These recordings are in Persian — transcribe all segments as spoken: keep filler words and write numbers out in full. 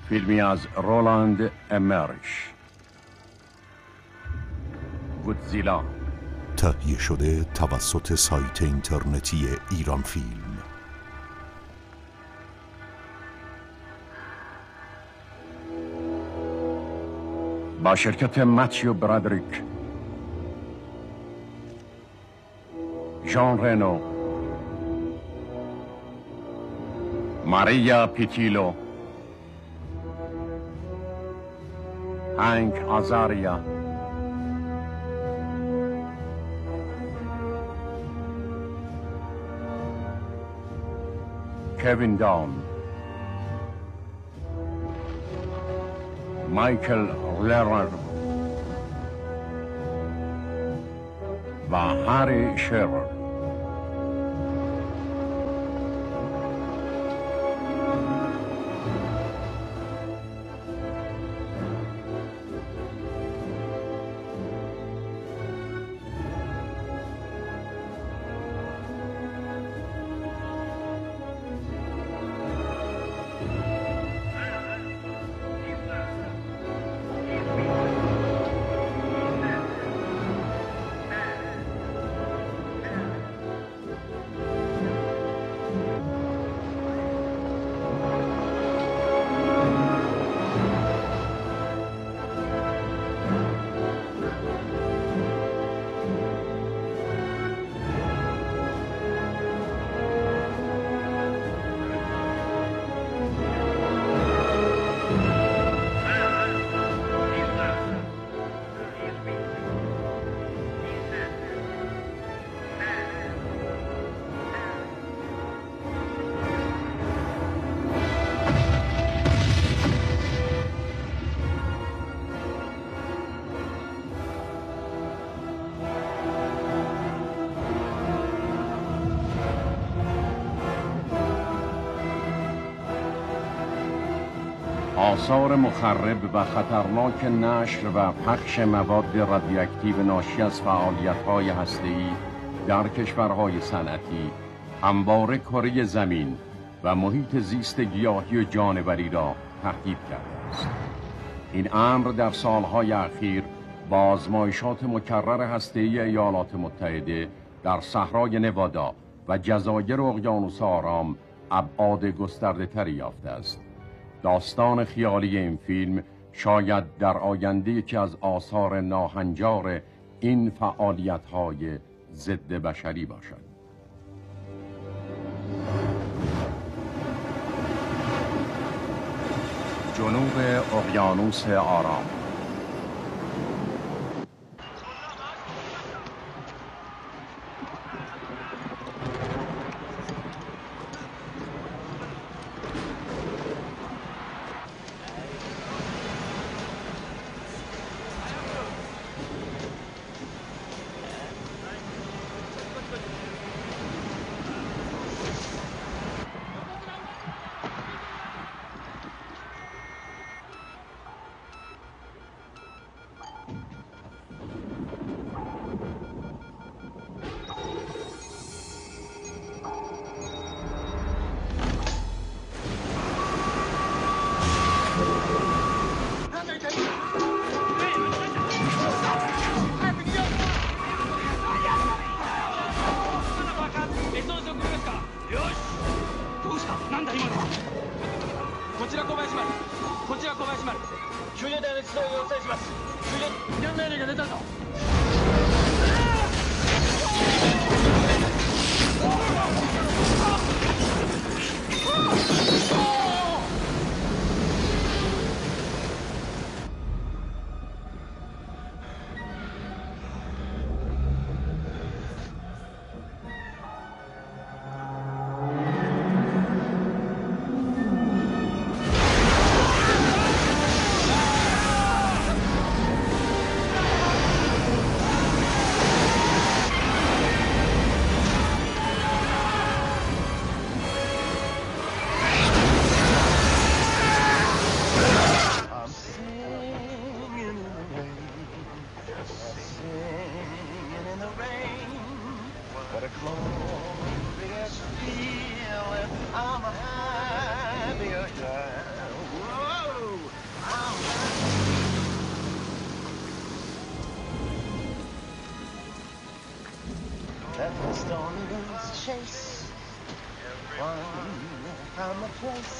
فیلمی از رولاند امرش. گودزیلا تهیه شده توسط سایت اینترنتی ایران فیلم. با شرکت ماتیو برادریک، ژان رنو، ماریا پیتیلو، هنگ آزاریا، کوین داون، مایکل لرنر و هری شرر. آثار مخرب و خطرناک نشر و پخش مواد رادیواکتیو ناشی از فعالیت‌های هسته‌ای در کشورهای صنعتی همواره کره زمین و محیط زیست گیاهی و جانوری را تهدید کرده است. این امر در سالهای اخیر با آزمایشات مکرر هسته‌ای ایالات متحده در صحرای نوادا و جزایر اقیانوس آرام ابعاد گسترده‌تری یافته است. داستان خیالی این فیلم شاید در آینده یکی از آثار ناهنجار این فعالیت‌های ضد بشری باشد. جنوب اقیانوس آرام. I'm a happier child. Whoa. Let the storms chase one from a place.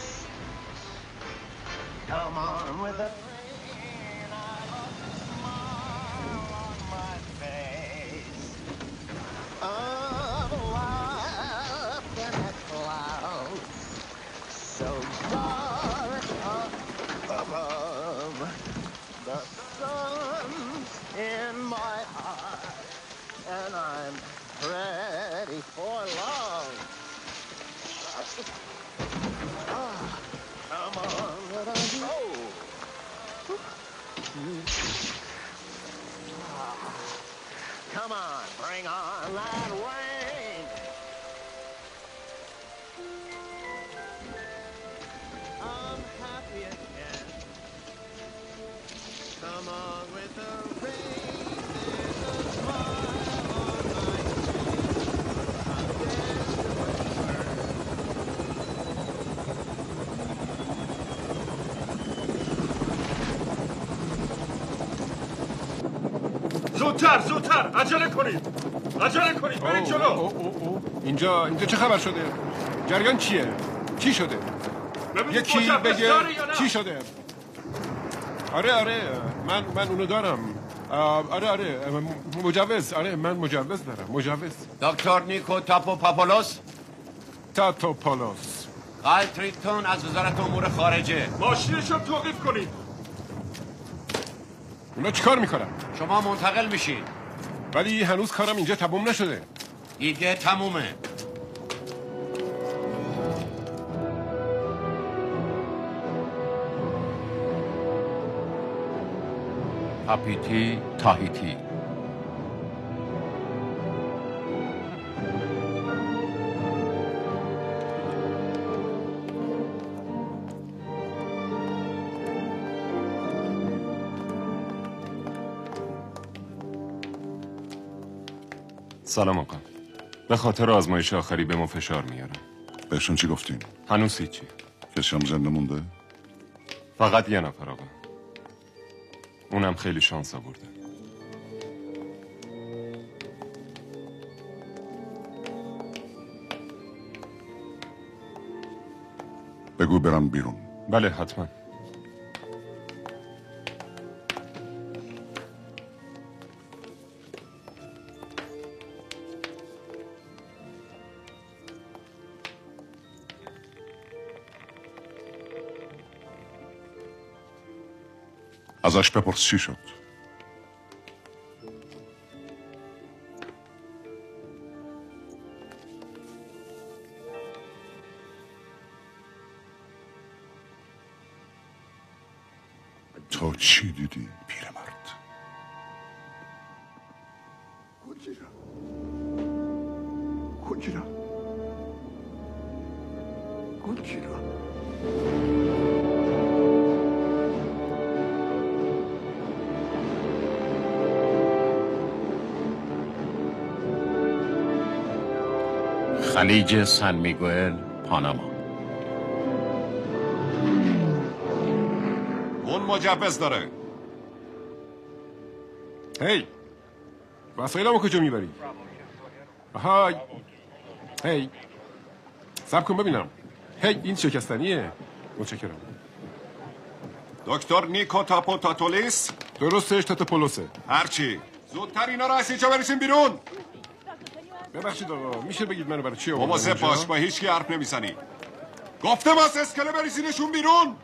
Come on with the rain. I lost a smile on my face. Of life in a cloud so dark up above. The sun's in my heart, and I'm ready for love. Ah, come on, little oh. Ah, come on, bring on that rain. I'm happy again. Come on with the rain. There's a smile on my face. I'm زودتر زودتر عجله کنید عجله کنید برید جلو. او او او. اینجا اینجا چه خبر شده؟ جریان چیه؟ چی شده؟ یکی بگه چی شده؟ آره آره من من اونو دارم. آره آره مجوز. آره من مجوز دارم. مجوز. دکتر نیکو تاپوپاپولوس. تاتوپولوس. قایتریتون از وزارت امور خارجه. ماشینشو توقیف کنید. اونا چیکار میکنن؟ شما منتقل میشین. ولی هنوز کارم اینجا تموم نشده. دیگه تمومه. پاپیتی تاهیتی. سلام آقا. به خاطر آزمایش آخری به ما فشار میارم. بهشون چی گفتین؟ هنوز هیچی. کسی هم زنده مونده؟ فقط یه نفر آقا. اونم خیلی شانس آورده. بگو برم بیرون. بله حتما. ازش بپرس چی شد؟ تو چی دیدی پیرمرد؟ گوجیرا گوجیرا گوجیرا خلیج سن میگوئل، پاناما. اون مجوز داره. هی وسایلمو کجا میبری؟ های هی صبر کن ببینم. هی این شکستنیه. متشکرم. دکتر نیکو تاپوتاتولیس. درستش تاتوپولوسه. هرچی زودتر اینا رو از اینجا بریسین بیرون. ببخشید آقا میشه بگید منو برای چی آوردن؟ مواظب باش با هیچ کی حرف نمیزنی. گفتم از اسکله بریسینشون بیرون.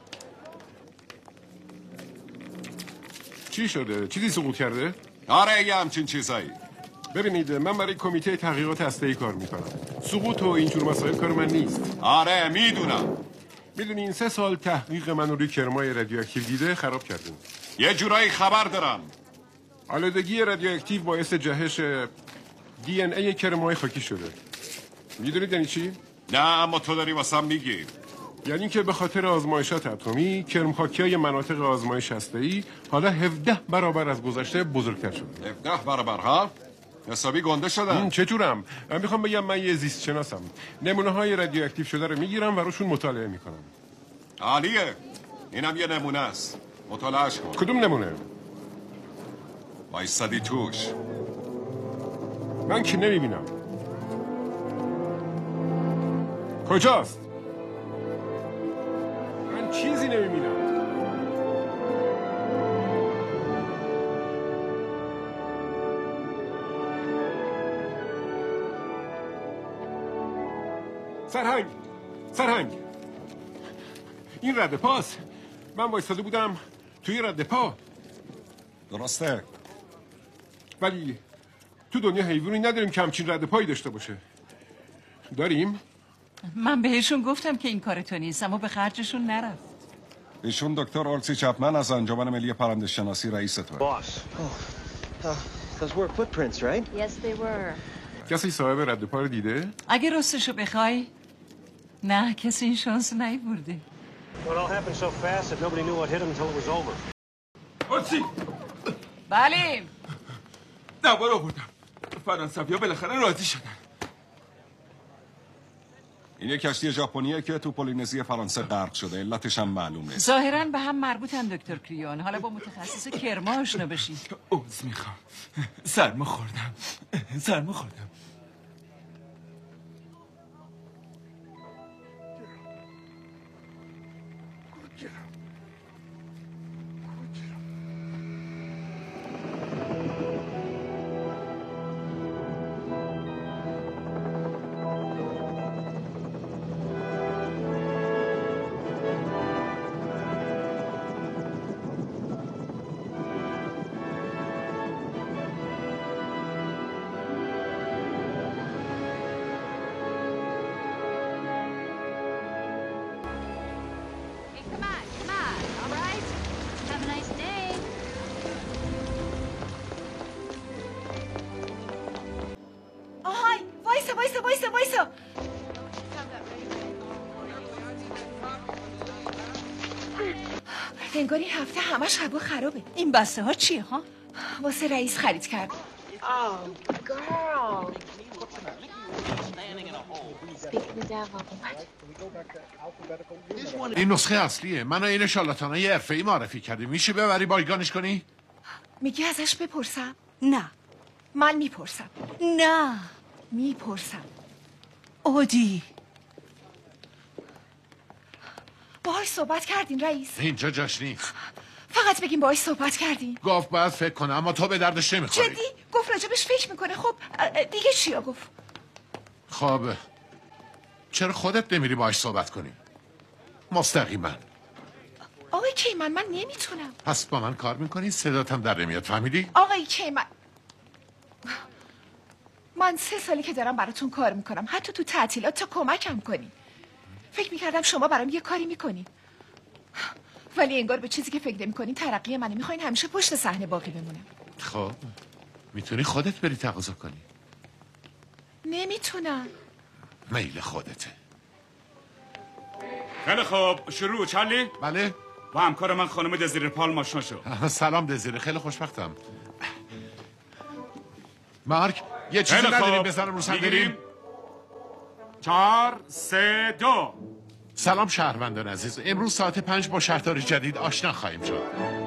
چی شده؟ چیزی سقوط کرده؟ آره یه همچین چیزایی. ببینید من برای کمیته تحقیقات هسته‌ای کار میکنم. سقوط و اینجور مسائل کار من نیست. آره میدونم. میدونین سه سال تحقیق من روی کرمای رادیواکتیو دیده خراب کردیم. یه جورایی خبر دارم. آلودگی رادیواکتیو باعث جهش دی ان ای کرمای خاکی شده. میدونید یعنی چی؟ نه اما تو داری واسم میگی. یعنی که به خاطر آزمایشات اتمی کرم خاکی‌های مناطق آزمایش هسته‌ای حالا هفده برابر از گذشته بزرگتر شده. هفده برابر ها؟ حسابی گنده شدن. چه جورم؟ من میخوام بگم من یه زیست شناسم. نمونه های رادیواکتیو شده رو میگیرم و روشون مطالعه میکنم. عالیه. اینم یه نمونه است. مطالعهش کن. کدوم نمونه؟ وایسادی توش. من که نمیبینم. کجاست؟ من چیزی نمیبینم. سرهنگ سرهنگ این رد پاست. من وایستاده بودم توی رد پا. درسته. ولی تو دنیا حیوانی نداریم که همچین رد پایی داشته باشه. داریم؟ من بهشون گفتم که این کار تو نیست، اما به خرجشون نرفت. ایشون دکتر آلسی چپمن از انجمن ملی پرنده شناسی رئیس توه. Boss. Oh, uh, those were footprints, right? Yes, they were. کسی صاحب رد پا رو دیده؟ اگه راستشو بخوای نه، کسی این شانس نیورده. Well, it all happened so fast that nobody knew what hit him until it was over. آلسی بله دوباره آوردم. فرانسوی‌ها بالاخره راضی شدن. این یک کشتی ژاپنیه که تو پولینزی فرانسه غرق شده. علتش هم معلوم نیست. ظاهراً به هم مربوطن دکتر کریون. حالا با متخصص کرما آشنا بشین. عذر میخوام. سرما خوردم. سرما خوردم. انگار این هفته همش هوا خرابه. این بسته ها چیه ها؟ واسه رئیس خرید کرد. Oh, girl. این نسخه اصلیه. منو این شالاتانای حرفه‌ای معرفی کردی. میشه ببری بایگانش کنی؟ میگی ازش بپرسم؟ نه. من میپرسم. نه. میپرسم. اودی باهاش صحبت کردین رئیس؟ اینجا جاش نیست. فقط بگیم باهاش صحبت کردین. گفت باید فکر کنه اما تو به دردش نمیخوری. جدی؟ گفت راجبش فکر میکنه. خب دیگه چیا گفت؟ خب چرا خودت نمیری باهاش صحبت کنی؟ مستقیما. آقای کیمن من نمیتونم. پس با من کار میکنی؟ صداتم در نمیاد. فهمیدی؟ آقای کیمن من سه سالی که دارم براتون کار میکنم، حتی تو تعطیلات تا کمکم کنی. فکر میکردم شما برام یه کاری میکنین، ولی انگار به چیزی که فکر نمیکنین ترقی منه. میخواین همیشه پشت صحنه باقی بمونم. خب میتونی خودت بری تقاضا کنی. نمیتونم. میل خودته. خیلی خوب شروع. چارلی؟ بله. با همکار من خانم دزیره پالم آشنا شو. سلام دزیره، خیلی خوشبختم. مارک یه چیزی نداریم بزنم رو صندلی؟ چهار سه دو. سلام شهروندان عزیز. امروز ساعت پنج با شهردار جدید آشنا خواهیم شد.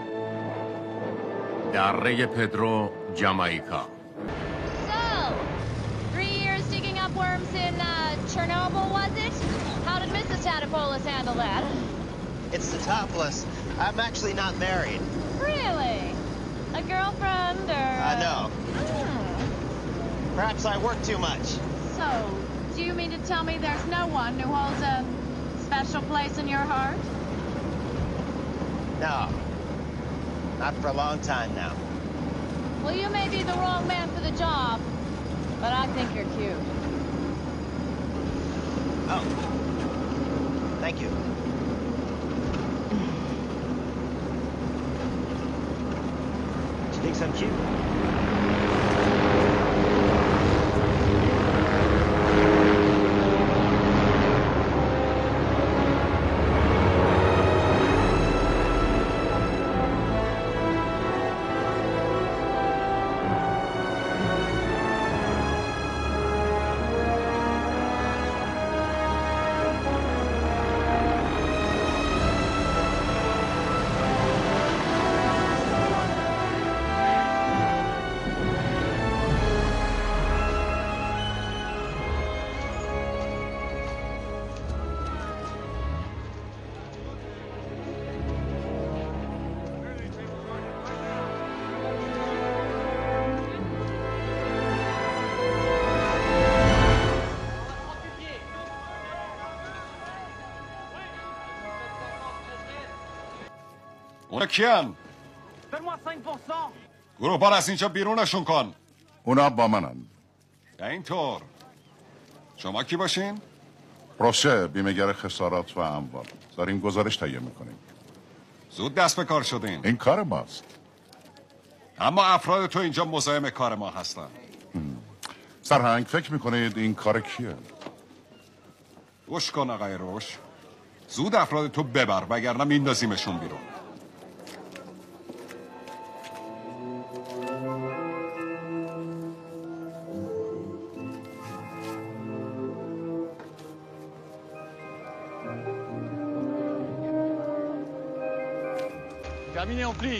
دره پدرو، جامائیکا. So, three years digging up worms in uh, Chernobyl, was it? How did Missus Tadopoulos handle that? It's the topless. I'm actually not married. Really? A girlfriend or... I know. Hmm. Perhaps I work too much. So, do you mean to tell me there's no one who holds a special place in your heart? No. Not for a long time now. Well, you may be the wrong man for the job, but I think you're cute. Oh. Thank you. She thinks I'm cute. اونا کیان؟ گروه بار از اینجا بیرونشون کن. اونا با منن. اینطور. شما کی باشین؟ پروسه بیمه‌گر خسارات و اموال. داریم گزارش تهیه میکنیم. زود دست به کار شدین. این کار ماست. اما افراد تو اینجا مزاحم کار ما هستن. سرهنگ فکر میکنید این کار کیه؟ گوش کن آقای روش. زود افراد تو ببر وگرنه میندازیمشون بیرون. Terminé, on plie.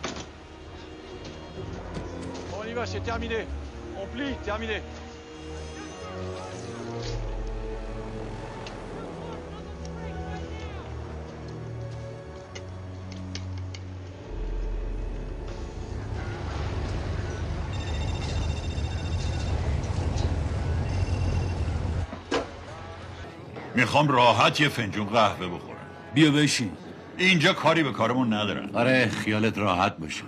Bon, on y va, c'est terminé. On plie, terminé. میخوام راحت یه فنجون قهوه بخورم. بیا بشین. اینجا کاری به کارمون ندارن. آره خیالت راحت باشه.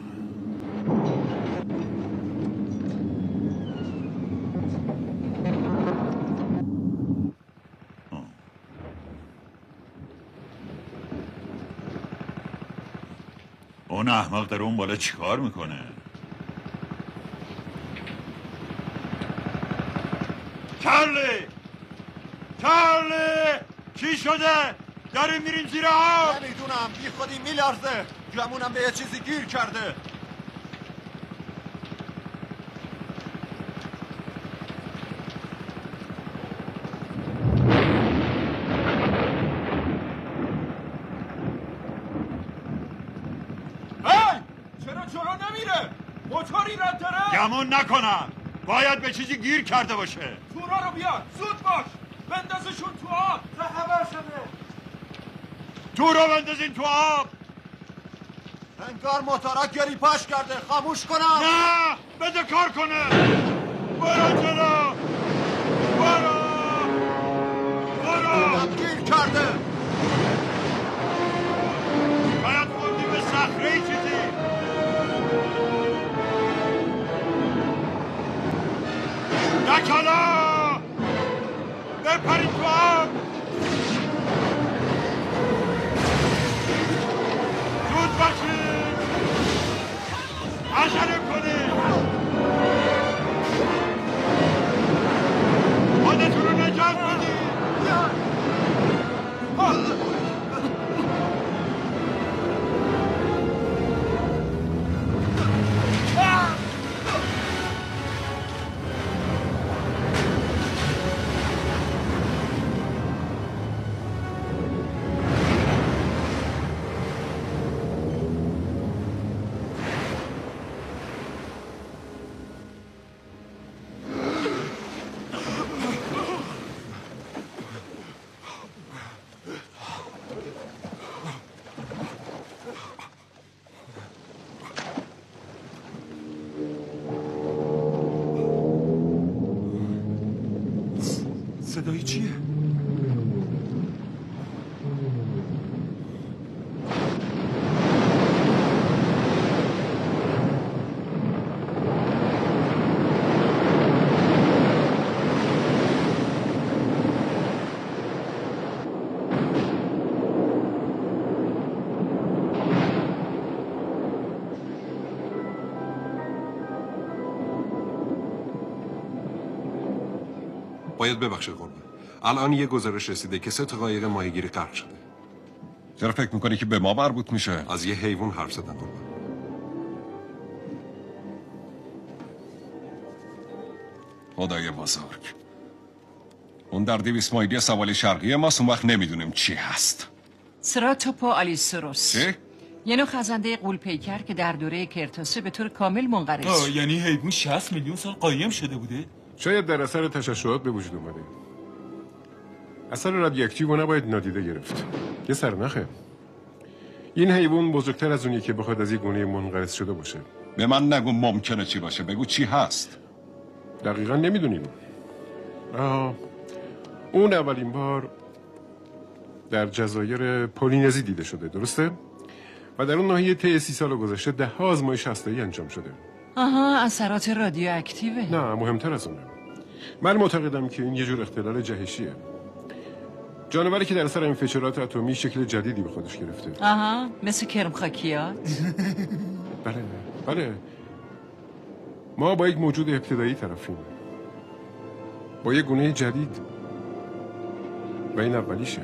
اون احمق داره اون بالا چیکار میکنه؟ چارلی! چارلی! چی شده؟ داریم میریم زیر آب. نمیدونم بی خودی میلرزه. گمونم به یه چیزی گیر کرده. هی! چرا جلو نمیره؟ موتوری رد داره؟ گمون نکنم. باید به چیزی گیر کرده باشه. تورا رو بیار. زود باش. بندازشون تو آب. تا خبر شده. تو رو بندازین تو آب. انگار موتورا گری پاش کرده. خاموش کنم. نه بده کار کنه. برو جلو. برو. برو. گیر کرده. باید خوردی به صخره ای چیزی. نکالا. بپرید تو آب. زود باشید. عجله کنید. خودتون رو نجات بدید. صدای چیه؟ باید ببخشید قربان. الان یه گزارش رسیده که سه تا قایق ماهیگیری غرق شده. چرا فکر میکنی که به ما مربوط میشه؟ از یه حیوان حرف زدن قربان. خدای بزرگ. اون در دویست مایلی سوالی شرقی ماست، اون وقت نمیدونیم چی هست. سراتوپو آلیسوروس. چی؟ یه نوع خزنده غول پیکر که در دوره کرتاسه به طور کامل منقرض شد. یعنی حیوان شصت میلیون سال قایم شده بوده؟ شاید در اثر تشعشعات به وجود اومده. اثر رادیواکتیو رو نباید نادیده گرفت. یه سرنخه. این حیوان بزرگتر از اونیه که بخواد از یه گونه منقرض شده باشه. به من نگو ممکنه چی باشه، بگو چی هست. دقیقا نمیدونیم. آه. اون اولین بار در جزایر پولینزی دیده شده، درسته؟ و در اون ناحیه طی سی سال گذشته ده ها آزمایش هسته‌ای انجام شده. آها، اثرات رادیواکتیوه. نه، مهمتر از اونه. من معتقدم که این یه جور اختلال جهشیه. جانوری که در اثر انفجارات اتمی شکل جدیدی به خودش گرفته. آها، مثل کرم خاکیات. بله، بله. ما با یک موجود ابتدایی طرفیم. با یک گونه جدید. و این اولیشه.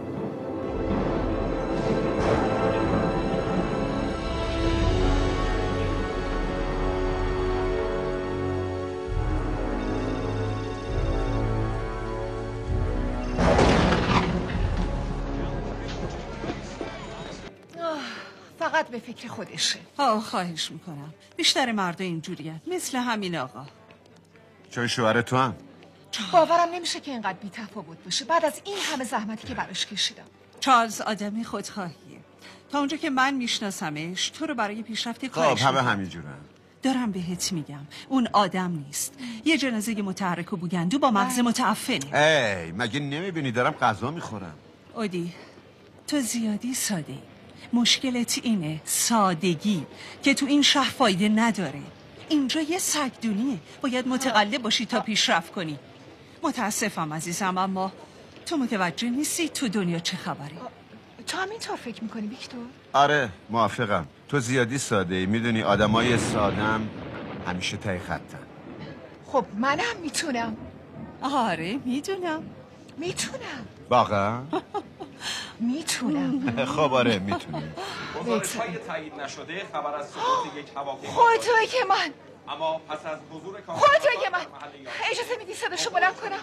فقط به فکر خودشه. آه خواهش میکنم. بیشتر مردا اینجوریه، مثل همین آقا. چون شوهر تو هم باورم نمیشه که اینقدر بی تفاوت باشه بعد از این همه زحمتی که براش کشیدم. چارلز آدمی خودخواهیه. تا اونجا که من میشناسمش تو رو برای پیشرفت خب کارش همه همینجورن. دارم بهت میگم اون آدم نیست، یه جنازه متحرک و بوگندو با مغز متعفنه. ای مگه نمیبینی دارم غذا میخورم؟ اودی تو زیادی ساده ای. مشکلت اینه سادگی که تو این شهر فایده نداره. اینجا یه سگدونیه، باید متقلب باشی تا پیشرفت کنی. متاسفم عزیزم اما تو متوجه نیستی تو دنیا چه خبره. تو هم اینطور فکر میکنی ویکتور؟ آره موافقم. تو زیادی ساده ای. میدونی آدمای سادم همیشه تای خطن. خب منم میتونم. آره میدونم. میتونم. واقعا؟ میتونم. خب آره میتونی. گزارش‌های تایید نشده خبر از سقوط یک هواپیما. خودتوی که من. اما پس از حضور خودتوی که من. اجازه میدی صداشو بلند کنم؟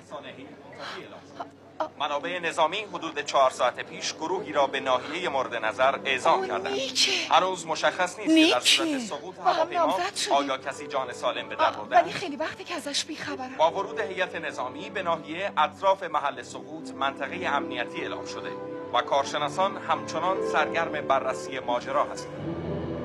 منابع نظامی حدود چهار ساعت پیش گروهی را به ناحیه مورد نظر اعزام کردند. هنوز مشخص نیست که در صورت سقوط هواپیما آیا کسی جان سالم به در برده. ولی خیلی وقتی که ازش بیخبرم. با ورود هیئت نظامی به ناحیه اطراف محل سقوط منطقه امنیتی اعلام شده و کارشناسان همچنان سرگرم بررسی ماجرا هستند.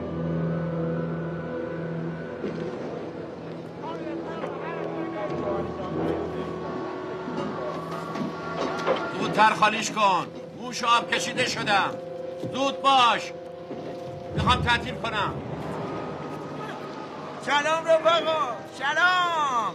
زودتر خالیش کن. موش آب کشیده شدم. زود باش. میخوام تعطیل کنم. سلام رفقا. سلام.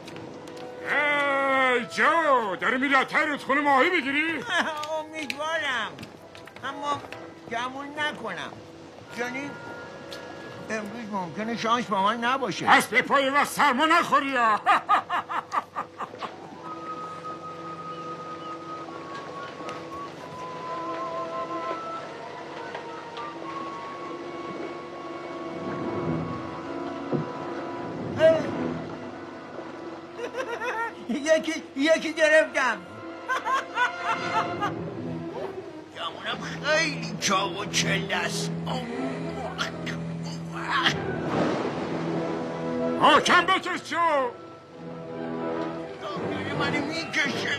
ای جو داری میری از تای رودخونه ماهی بگیری؟ امیدوارم اما گمون نکنم. یعنی امروز ممکنه شانس با من نباشه. پس به پای و سرما نخوری یا یکی یکی گرفتم. گمونم خیلی چاق و چله است. حاکم بکش جو. منو میکشه.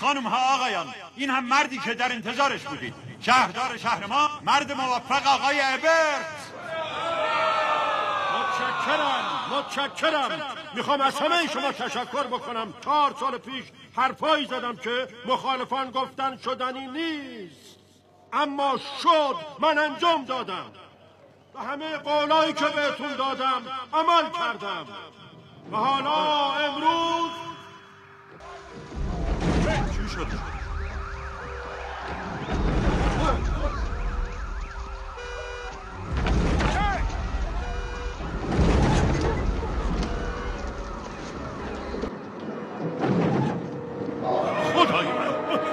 خانم ها آقایان، این هم مردی که در انتظارش بودید، شهردار شهر ما، مرد موفق آقای ابرت. متشکرم متشکرم. میخوام از همه شما تشکر بکنم. چهار سال پیش حرفایی زدم که مخالفان گفتن شدنی نیست، اما شد. من انجام دادم و همه قولایی که بهتون دادم عمل کردم و حالا امروز چی شد؟ خدای من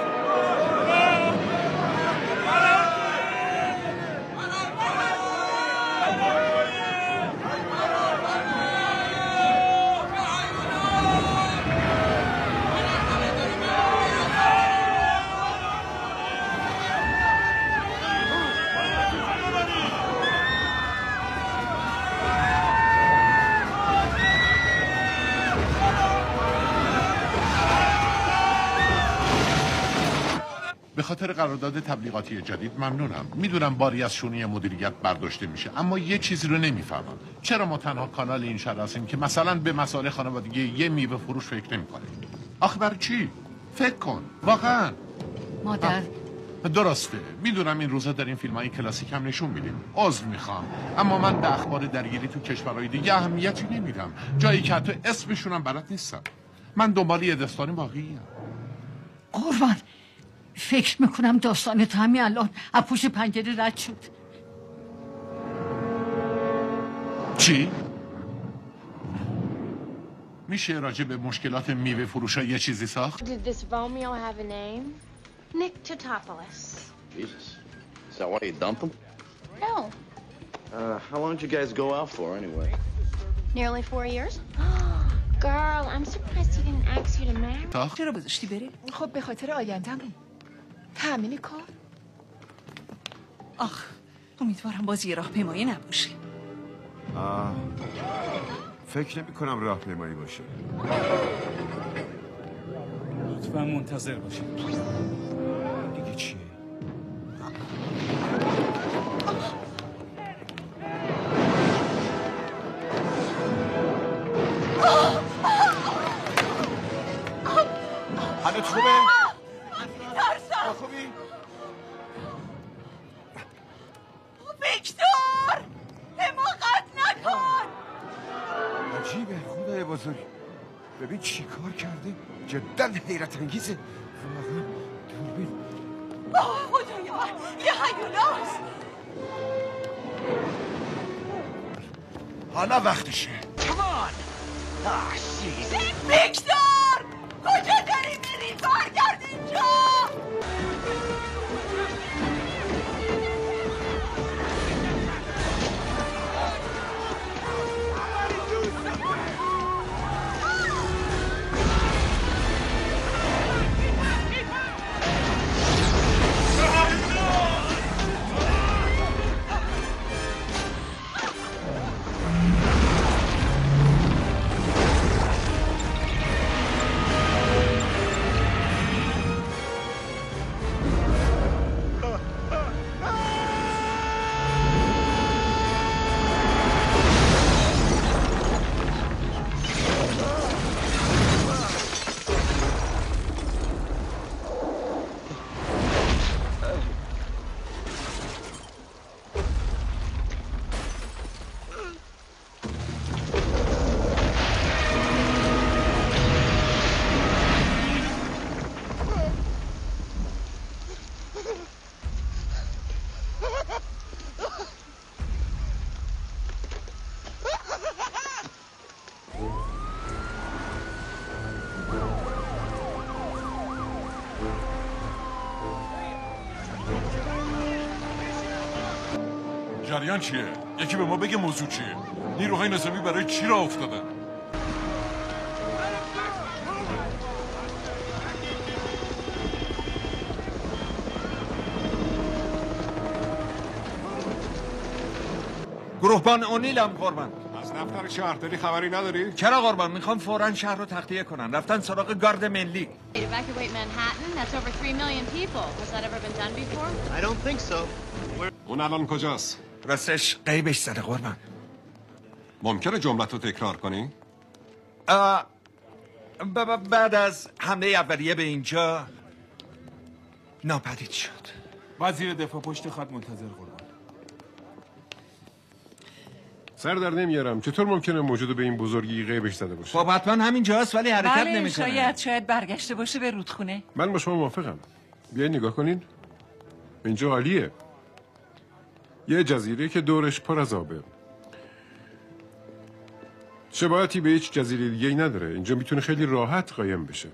به خاطر قرارداد تبلیغاتی جدید ممنونم. میدونم باری از شونی مدیریت برداشته میشه، اما یه چیزی رو نمیفهمم. چرا ما تنها کانال این شهر هستیم که مثلا به مسائل خانوادگی یه میوه فروش فکر نمی‌کنیم؟ آخه برای چی؟ فکر کن واقعا. مادر درسته، میدونم این روزا در این فیلم‌های کلاسیک هم نشون میدیم. عذر میخوام، اما من به اخبار درگیری تو کشورهای دیگه اهمیتی نمیدم، جایی که حتی اسمشون هم بلد نیستم. من دنبال یه داستان واقعی ام. قربان، فکر میکنم داستان تو همین الان از پشت پنجره رد شد. چی؟ میشه راجع به مشکلات میوه فروشا یه چیزی ساخت؟ Did this Romeo have a name? Nick Totopoulos. Jesus. Is that why you dumped him? No. Uh, how long did you guys go out for anyway? Nearly four years? Girl, I'm surprised he didn't ask you to marry. چرا گذاشتی بره؟ خب به خاطر آینده‌مون. تأمین کار. آخ، امیدوارم باز یه راهپیمایی نباشه. آه. فکر نمی کنم راهپیمایی باشه. لطفا منتظر باشید. دیگه چیه؟ حالت خوبه؟ میترسم. خوبی؟ ویکتور! حماقت نکن! عجیبه خدای بزرگ. ببین چی کار کرده؟ جدا حیرت انگیزه. واقعا دوربین. آه خدای من، یه هیولاست. حالا وقتشه. ویکتور! کجا داری میری؟ برگرد اینجا! جریان چیه؟ یکی به ما بگه موضوع چیه؟ نیروهای نظامی برای چی راه افتادن؟ گروهبان اونیلم قربان. از دفتر شهرداری خبری نداری؟ چرا قربان؟ میخوام فوراً شهر رو تخلیه کنن. رفتن سراغ گارد ملی. Evacuate Manhattan. That's over three million people. Has that ever been done before? I don't think so. اون الان کجاست؟ راستش غیبش زده قربان. ممکنه جملت رو تکرار کنی؟ بعد از حمله اولیه به اینجا ناپدید شد. وزیر دفاع پشت خط منتظر قربان. سر در نمیارم. چطور ممکنه موجود به این بزرگی غیبش زده باشه؟ خب حتما همینجاست ولی حرکت بله نمیکنه. شاید شاید برگشته باشه به رودخونه. من با شما موافقم. بیاین نگاه کنین. اینجا عالیه. یه جزیره که دورش پر از آبه. شباهتی به هیچ جزیره دیگه‌ای نداره. اینجا میتونه خیلی راحت قایم بشه.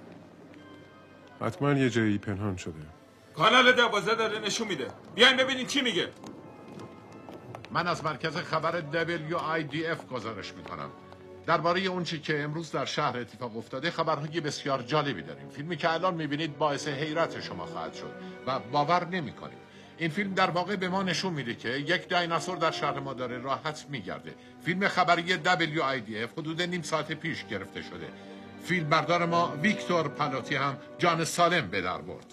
حتما یه جایی پنهان شده. کانال دوازده داره نشون میده. بیاین ببینین چی میگه. من از مرکز خبر دبلیو آی دی اف گزارش میکنم. درباره اون چی که امروز در شهر اتفاق افتاده خبرهای بسیار جالبی داریم. فیلمی که الان میبینید باعث حیرت شما خواهد شد و باور نمیکنیم. این فیلم در واقع به ما نشون میده که یک دایناسور در شهر ما داره راحت میگرده. فیلم خبری دبلیو آی دی اف حدود نیم ساعت پیش گرفته شده. فیلم بردار ما ویکتور پالاتی هم جان سالم به در برد.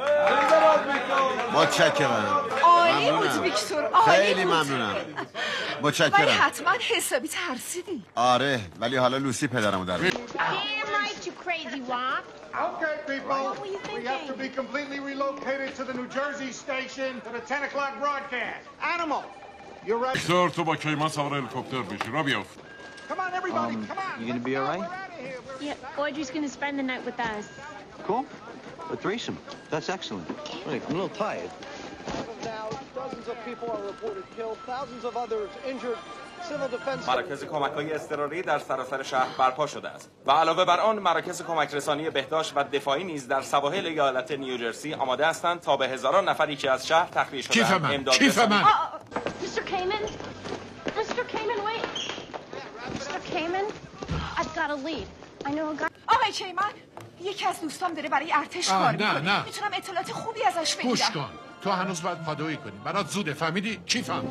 متشکرم. عالی بود ویکتور، عالی خیلی بود. ممنونم. ولی متشکرم. حتما حسابی ترسیدی. آره ولی حالا لوسی پدرمو در میاد. Damn right, you crazy wop. Okay, people. What were you We have to thinking? be completely relocated to the New Jersey station for the ten o'clock broadcast. Animal, you're ready. ویکتور تو با کیمان سوار هلیکوپتر بشی. را بیافت. Come on, everybody, Um, come on. you gonna be all right? Yeah, Audrey's gonna spend the night with us. Cool. A threesome. That's excellent. Wait, I'm a little tired. Now, dozens of people are reported killed, thousands of others injured. Civil defense. مراکز کمک‌های اضطراری در سراسر شهر برپا شده است و علاوه بر آن مراکز کمک رسانی بهداشت و دفاعی نیز در سواحل ایالت نیوجرسی آماده هستند تا به هزاران نفری که از شهر تخلیه شده کیف من کیف من Mister Kamen? Mister Kamen, wait. Mister Kamen, I've got a lead. I know a guy. آقای کیمان، یکی از دوستام داره برای ارتش آه، کار نه، میکنه. نه. میتونم اطلاعات خوبی ازش بگیرم. گوش کن. تو هنوز باید پادویی کنی. برات زوده. فهمیدی؟ کیفم.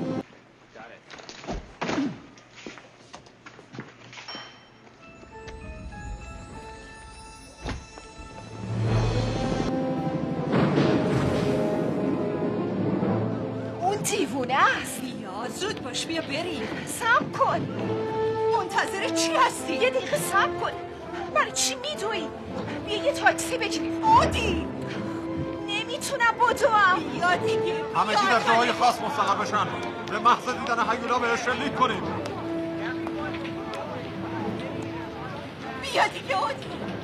اون دیوونه است. بیا زود باش بیا بریم. صبر کن. منتظر چی هستی؟ یه دقیقه صبر کن. برای چی میدوی؟ بیا یه تاکسی بگیریم. اودی نمیتونم بدوم. بیا دیگه. همه چی در جاهای خاص مستقر بشن. به محض دیدن هیولا بهش شلیک کنیم. بیا دیگه اودی.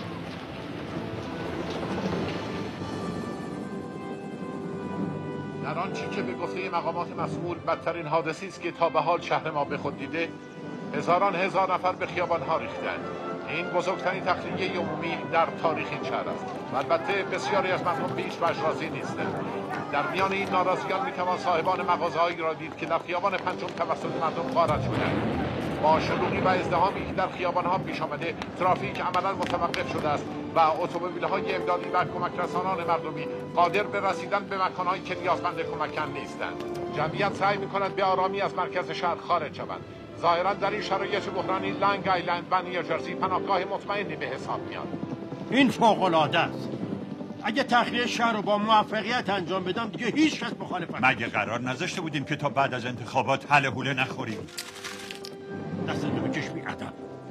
در آنچه که به گفته مقامات مسئول بدترین حادثی است که تا به حال شهر ما به خود دیده، هزاران هزار نفر به خیابان‌ها ریختند. این بزرگترین تخلیه عمومی در تاریخ این شهر است. و البته بسیاری از مردم به هیچ وجه راضی نیستند. در میان این ناراضیان میتوان صاحبان مغازه‌هایی را دید که در خیابان پنجم توسط مردم غارت شدند. با شلوغی و ازدحامی که در خیابان‌ها پیش آمده، ترافیک عملاً متوقف شده است و اتومبیل‌های امدادی و کمک رسانان مردمی قادر به رسیدن به مکان‌هایی که نیازمند کمک‌اند نیستند. جمعیت سعی می‌کند به آرامی از مرکز شهر خارج شوند. ظاهراً در این شرایط بحرانی لانگ آیلند و نیوجرسی پناهگاه مطمئنی به حساب میاد. این فوق‌العاده است. اگه تخلیه شهر رو با موفقیت انجام بدم دیگه هیچ کس مخالفت مگه قرار نذاشته بودیم که تا بعد از انتخابات حل حوله نخوریم؟ دستتو بکش بی ادب.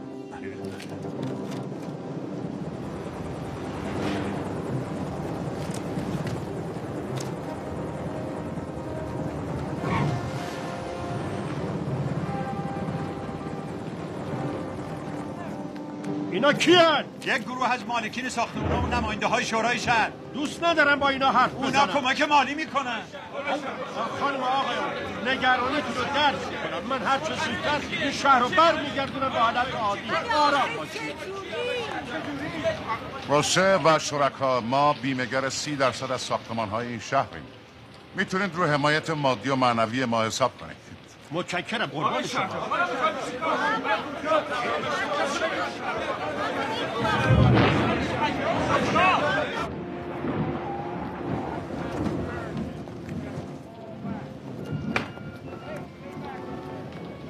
اینا کیان؟ یک گروه از مالکین ساختمان‌ها و نماینده های شورای شهر. دوست ندارم با اینا حرف بزنم. اونا کمک مالی میکنن. خانم آقایان، نگرانیتون رو درک میکنم. من هر چه زودتر این شهر رو برمیگردونم به حالت عادی. آرام باشید. روسه و شرکا، ما بیمه‌گر سی درصد از ساختمان‌های این شهریم. میتونید رو حمایت مادی و معنوی ما حساب کنید. متشکرم قربان شما.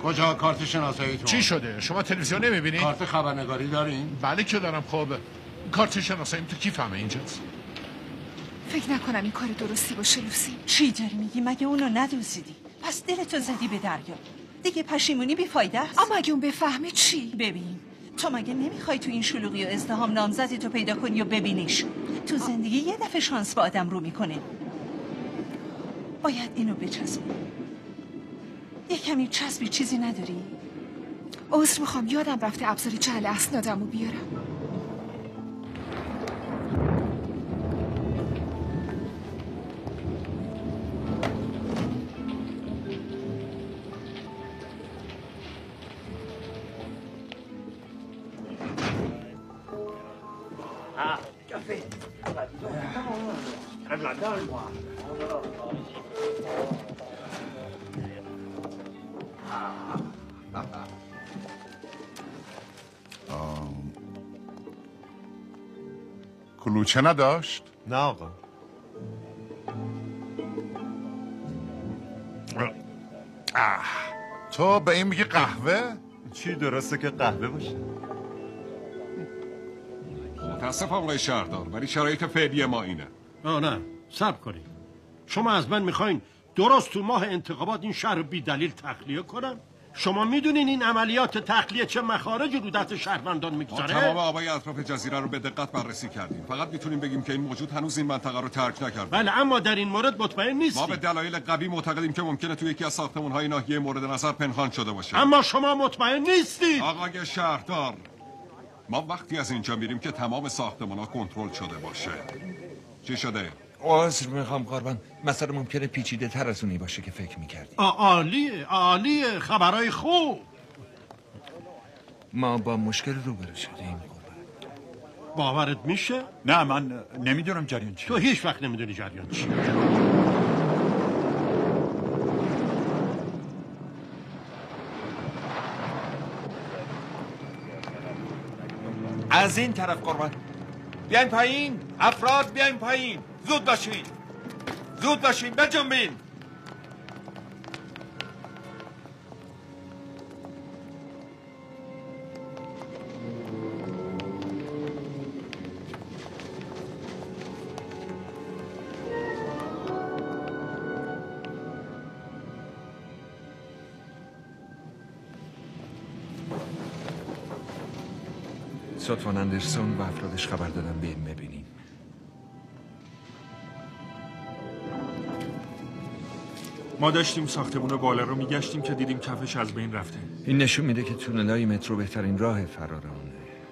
کجا کارت شناساییتون؟ چی شده؟ شما تلویزیون نمیبینید؟ کارت خبرنگاری دارین؟ بله که دارم. خب کارت شناساییم تو کیفمه اینجاست. فکر نکنم این کار درستی باشه لوسی. چی داری میگی؟ مگه اونو ندوزیدی؟ پس دلتو زدی به دریا. دیگه پشیمونی بیفایده است. اما اگه اون بفهمه چی؟ ببین تو مگه نمیخوای تو این شلوغی و ازدحام نامزدی تو پیدا کنی و ببینیش؟ تو زندگی یه دفعه شانس با آدم رو میکنه. باید اینو بچسبی. یه کمی چسبی چیزی نداری؟ عذر میخوام یادم رفته ابزار جعل اسنادمو بیارم. café. کلوچه نداشت؟ نه آقا. تو به این میگی قهوه؟ چی درسته که قهوه باشه؟ متاسفم آقای شهردار ولی شرایط فعلی ما اینه. آه نه صبر کنید. شما از من میخواین درست تو ماه انتخابات این شهر رو بی دلیل تخلیه کنم؟ شما میدونین این عملیات تخلیه چه مخارجی رو دست شهروندان میگذاره؟ ما تمام آبای اطراف جزیره رو به دقت بررسی کردیم. فقط میتونیم بگیم که این موجود هنوز این منطقه رو ترک نکرده. بله اما در این مورد مطمئن نیستیم. ما به دلایل قوی معتقدیم که ممکنه توی یکی از ساختمان‌های ناحیه مورد نظر پنهان شده باشه. اما شما مطمئن نیستید. آقای شهردار ما وقتی از اینجا میریم که تمام ساختمان‌ها کنترل شده باشه. چی شده؟ عذر میخوام قربان، مسئله ممکنه پیچیده تر از اونی باشه که فکر میکردیم. عالیه عالیه، خبرای خوب. ما با مشکل روبرو شدیم. باورت میشه؟ نه من نمیدونم جریان چیه. تو هیچ وقت نمیدونی جریان چیه. از این طرف قربان. بیاین پایین، افراد بیاین پایین. زود باشین زود باشین بجنبین. صدفان اندرسون و افرادش خبر دادن بیاین ببینین. ما داشتیم ساختمون بالا رو میگشتیم که دیدیم کفش از بین رفته. این نشون میده که تونلای مترو بهترین راه فرار اونه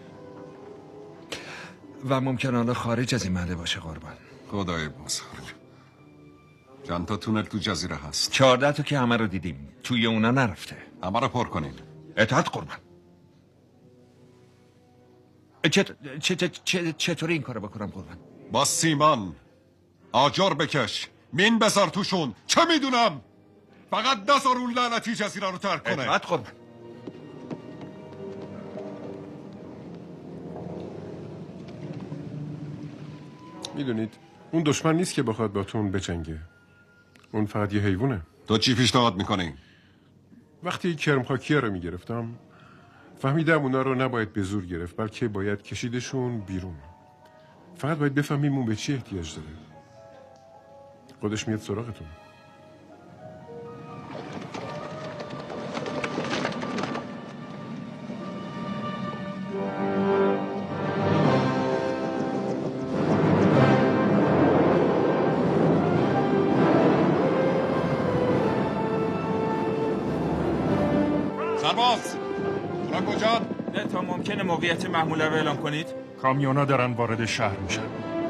و ممکن حالا خارج از این محله باشه قربان. خدای بزرگ. چند تا تونل تو جزیره هست؟ چهارده تا که همه رو دیدیم. توی اونا نرفته. همه رو پر کنین. اطاعت قربان. چطور چه چه چطور این کارو بکنم قربان؟ با سیمان آجر بکش، مین بذار توشون. چه میدونم؟ فقط نذار اون لعنتی جزیره رو ترک کنه. اطاعت قربان. میدونید اون دشمن نیست که بخواد با تون بجنگه. اون فقط یه حیوانه. تو چی پیشنهاد میکنی؟ وقتی کرم خاکیه رو میگرفتم فهمیدم اونا رو نباید به زور گرفت، بلکه باید کشیدشون بیرون. فقط باید بفهمیم اون به چی احتیاج داره. خودش میاد سراغتون. سرباز فرانکو جان، نه تا ممکنه موقعیت محموله رو اعلام کنید. کامیونا دارن وارد شهر میشن.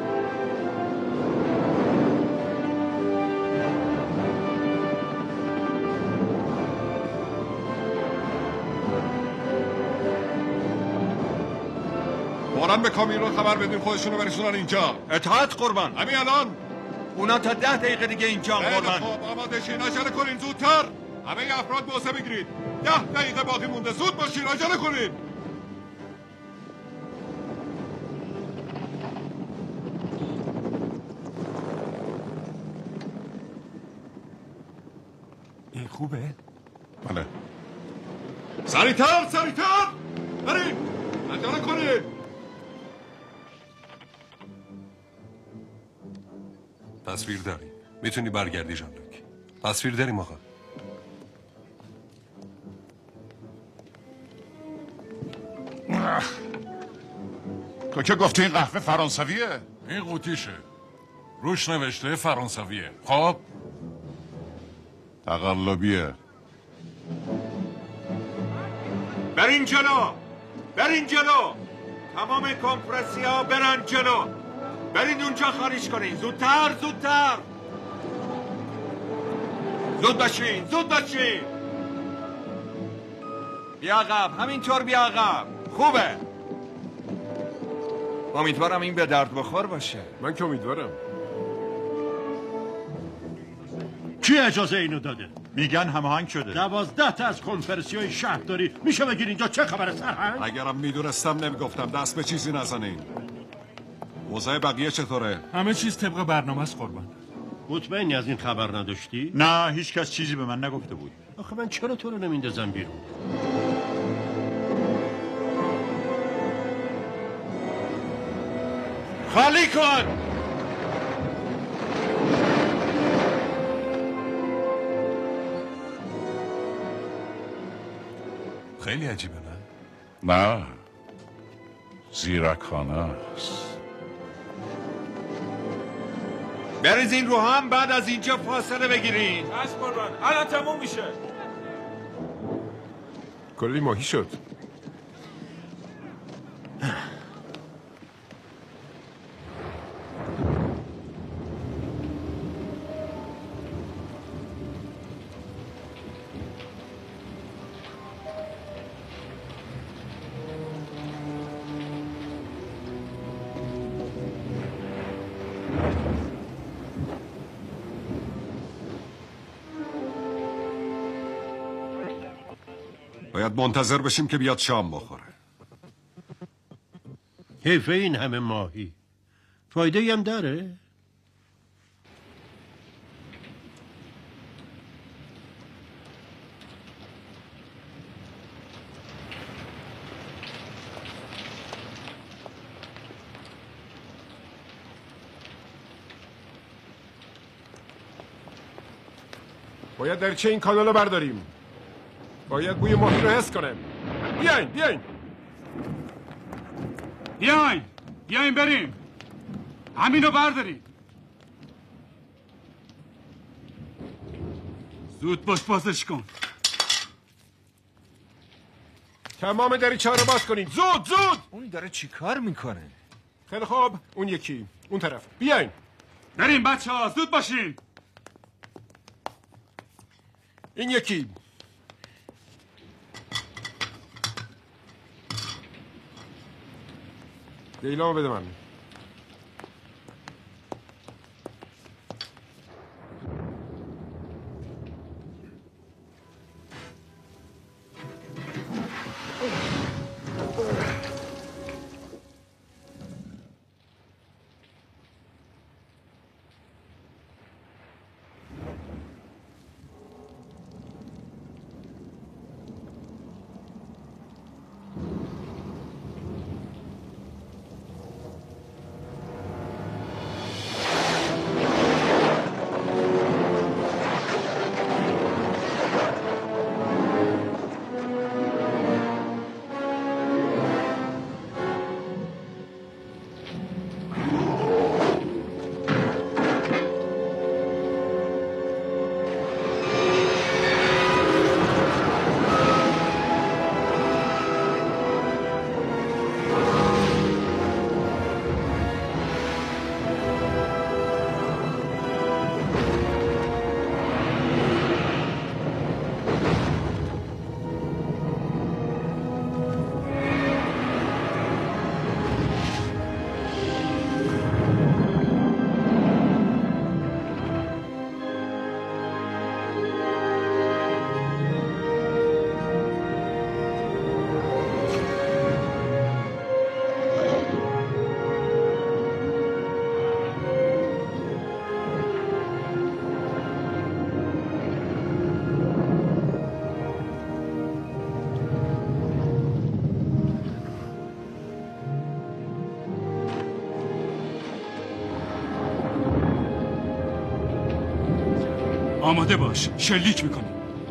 فوراً به کامیون خبر بدین خودشونو برسونن اینجا. اطاعت قربان. همین الان. اونا تا ده دقیقه دیگه اینجا قربان. خب آماده شین، عجله کنین زودتر. همه افراد موضع بگیرید. ده دقیقه باقی مونده، زود باشین، عجله کنین. این خوبه؟ بله. سریعتر سریعتر بریم عجله کنید. تصویر داریم میتونی برگردی جان لوک. تصویر داریم آقا. تو که گفتی این قهوه فرانسویه؟ این قوطیشه روش نوشته فرانسویه. خب تقلبیه. برین جلو برین جلو تمام کمپرسی ها برن جلو. برین اونجا خارج کنین. زودتر زودتر زود باشین زود باشین. بیا عقب همینطور بیا عقب. خوبه. امیدوارم این به درد بخور باشه. من که امیدوارم. کی اجازه اینو داده؟ میگن هماهنگ شده. دوازده تا از کنفرانسی های شهرداری میشه بگیر اینجا چه خبره سرهنگ؟ اگرم میدونستم نمیگفتم. دست به چیزی نزنین. موضوع بقیه چطوره؟ همه چیز طبق برنامه است قربان. مطمئنی از این خبر نداشتی؟ نه هیچ کس چیزی به من نگفته بود. آخه من چرا تو رو نمیندازم بیرون؟ خالی کن. خیلی عجیبه نه؟ نه زیرکانه است. بریزین رو هم بعد از اینجا فاصله بگیرین. چشم قربان الان تموم میشه. کلی ماهی شد. باید منتظر بشیم که بیاد شام بخوره. حیفه این همه ماهی. فایده ای هم داره؟ باید درچه این کانال رو برداریم. باید بوی ماهی رو حس کنم. بیاین بیاین بیاین بیاین بریم. همینو برداریم. زود باش بازش کن. تمام دریچه ها رو باز کنین. زود زود. اون داره چی کار میکنه؟ خیلی خوب. اون یکی اون طرف. بیاین بریم بچه ها زود باشین. این یکی. دیلامو بده من. آماده باش، شلیک میکنیم.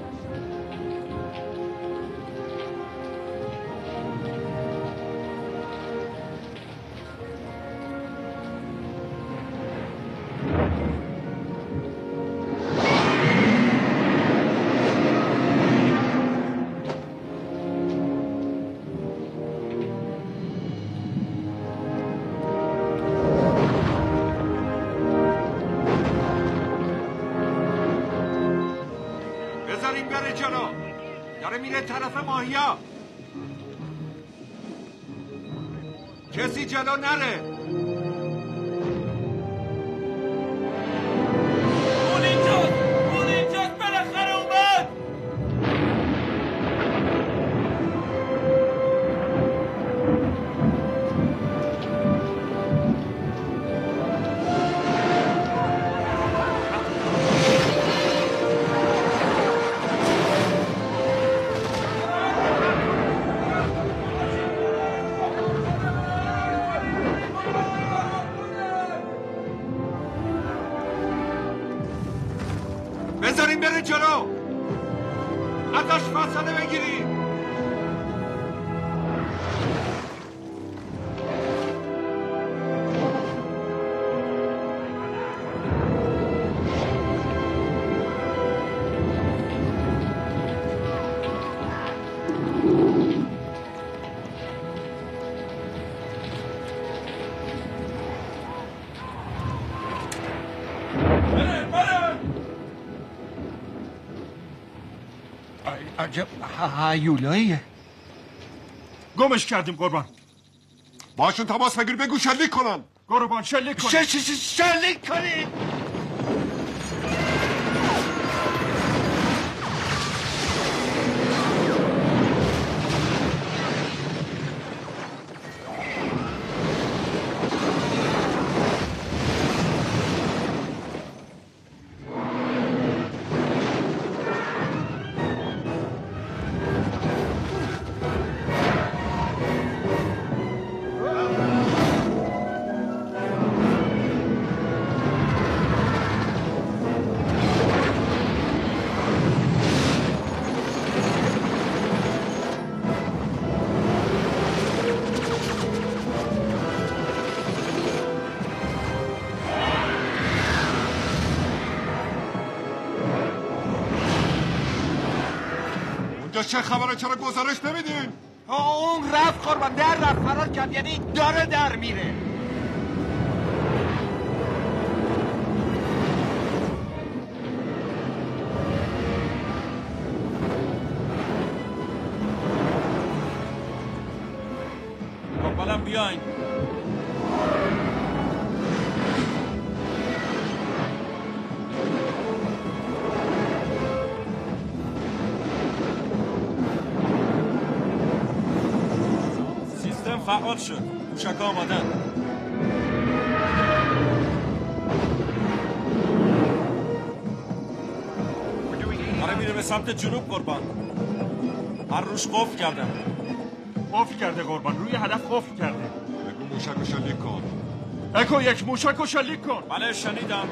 بذاریم بره جلو. داره میره طرف ماهیا. کسی جلو نره. اون اینجاست، اون اینجاست، بالاخره اومد. بذاریم بره جلو. ازش فاصله بگیری. عجب هیولاییه. گمش کردیم قربان. باشون تماس بگیر بگو شلیک کنن. قربان شلیک کنن. ش ش شلیک کنین. چه خبره؟ چرا گزارش نمیدین؟ اون رفت قربان، در رفت، فرار کرد، یعنی داره در میره. دنبالم بیاین. فعال شد. موشک‌ها آمادن. داره میره به سمت جنوب قربان. هر روش قفل کردن. قفل کرده قربان، روی هدف قفل کرده. بگو موشک رو شلیک کن. اکو یک موشک رو شلیک کن. بله شنیدم.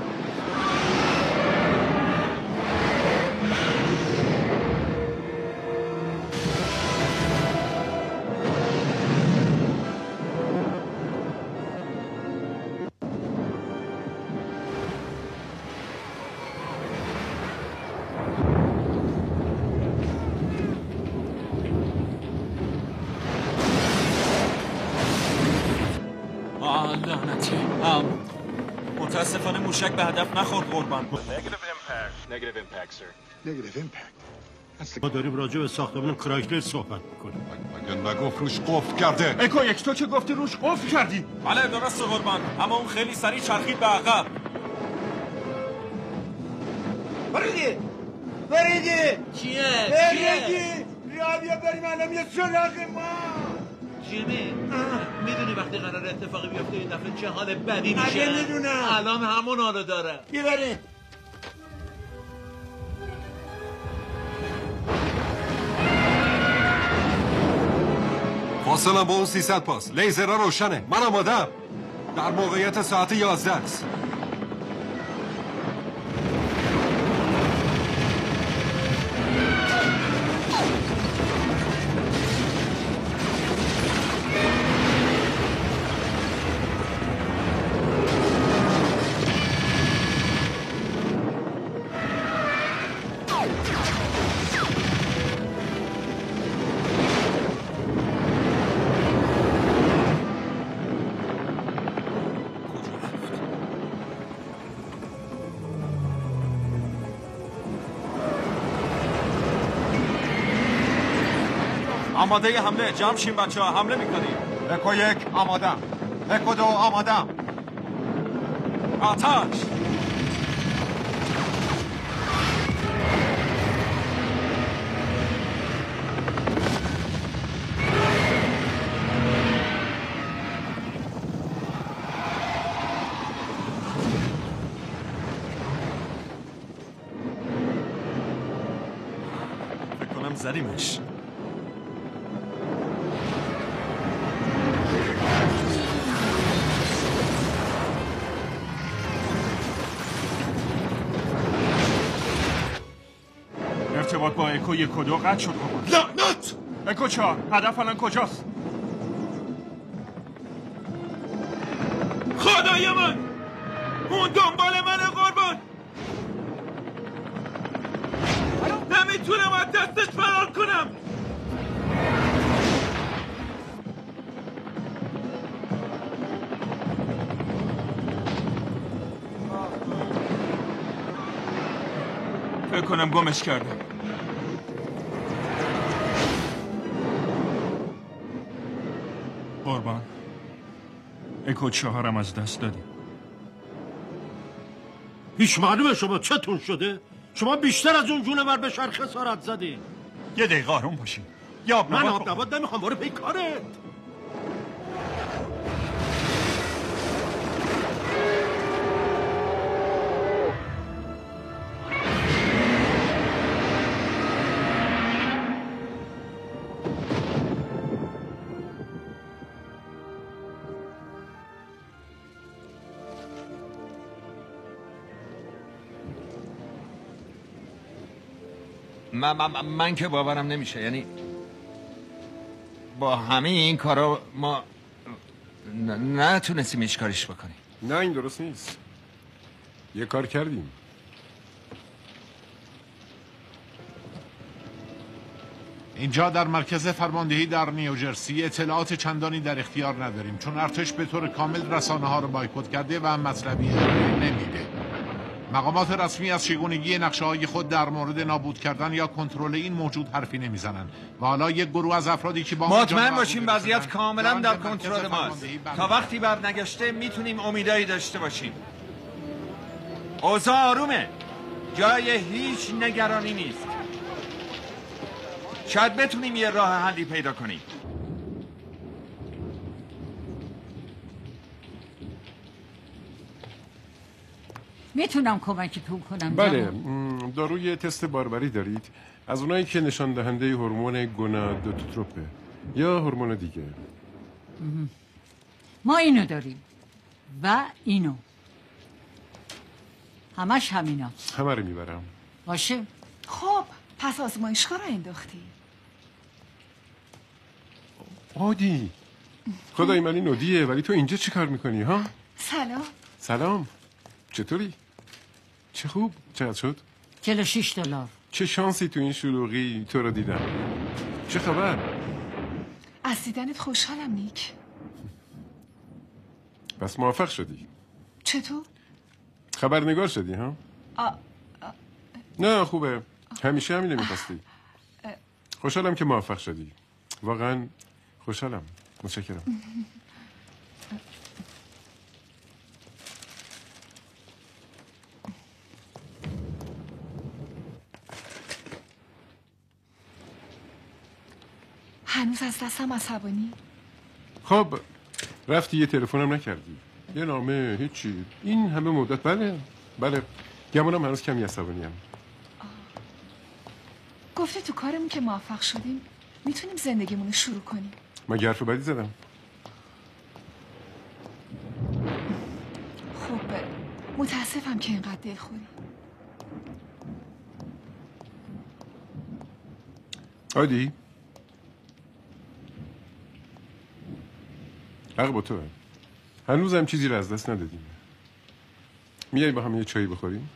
متاسفانه موشک به هدف نخورد قربان. ما داریم راجع به ساختمان کرایسلر صحبت میکنیم. مگه نگفت روش قفل کرده؟ اکو یک تو چه گفتی روش قفل کردی؟ بله درسته قربان، اما اون خیلی سریع چرخید به عقب. فریدی فریدی چیه؟ فریدی بیا بیا بریم الان یه سراغ ما. جیمی میدونی وقتی قرار اتفاقی بیفته این دفعه چه حال بدی میشه؟ اگه میدونم الان همون حالو داره. بیبریم. فاصله با اون سیصد پاس. لیزرها روشنه. من آمادم. در موقعیت ساعت یازده است. آماده حمله. جمع شیم بچه ها، حمله میکنیم. اکو یک آمادم، اکو دو آمادم. آتش. فکر کنم زدیمش. ارتباط با اکو یک و دو قطع شد قربان. لعنت! اکو چهار هدف الان کجاست؟ خدای من! اون دنبال منه قربان! نمیتونم از دستش فرار کنم! فکر کنم گمش کردم. قربان اکو چهارم از دست دادیم. هیچ معلومه شما چتون شده؟ شما بیشتر از اون جونور به شر خسارت زدی. یه دقیقه آروم باشین. یا من آب نبات نمیخوام، برو پی کارت. من, من, من که باورم نمیشه، یعنی با همه این کارا ما نتونستیم هیچ کاریش بکنیم. نه این درست نیست. یه کار کردیم. اینجا در مرکز فرماندهی در نیوجرسی اطلاعات چندانی در اختیار نداریم، چون ارتش به طور کامل رسانه ها رو بایکوت کرده و مطلبی نمیده. مقامات رسمی از چگونگی نقشه های خود در مورد نابود کردن یا کنترل این موجود حرفی نمیزنن و حالا یک گروه از افرادی که با مطمئن باشیم وضعیت کاملا در کنترل ماست. تا وقتی برنگشته میتونیم امیدایی داشته باشیم. اوضاع آرومه، جای هیچ نگرانی نیست. شاید بتونیم یه راه حلی پیدا کنیم. میتونم کمکتون کنم. بله، داروی تست باربری دارید؟ از اونایی که نشان دهنده هورمون گونادوتروپه یا هورمون دیگه؟ ما اینو داریم و اینو. همش همینا. همه رو میبرم. باشه. خب پس آزمایشگاه رو انداختی. عادی. خدای من این نودیه، ولی تو اینجا چی کار میکنی ها؟ سلام. سلام. چطوری؟ چه خوب. چقدر شد؟ چهل و شش دلار. چه شانسی تو این شلوغی تو رو دیدم. چه خبر؟ از دیدنت خوشحالم نیک. پس موفق شدی. چطور؟ خبرنگار شدی ها؟ آ... آ... نه خوبه. همیشه همینه میخواستی. خوشحالم که موفق شدی. واقعا خوشحالم. متشکرم. هنوز از دستم عصبانی؟ خب رفتی یه تلفنم نکردی، یه نامه، هیچی. این همه مدت. بله بله گمونم هنوز کمی عصبانیم. گفتی تو کارمون که موفق شدیم میتونیم زندگیمون رو شروع کنیم. من حرف بدی زدم. خب متاسفم که اینقدر دلخوری. عادی حق با توه. هنوزم چیزی رو از دست ندادیم. میای با هم یه چایی بخوریم؟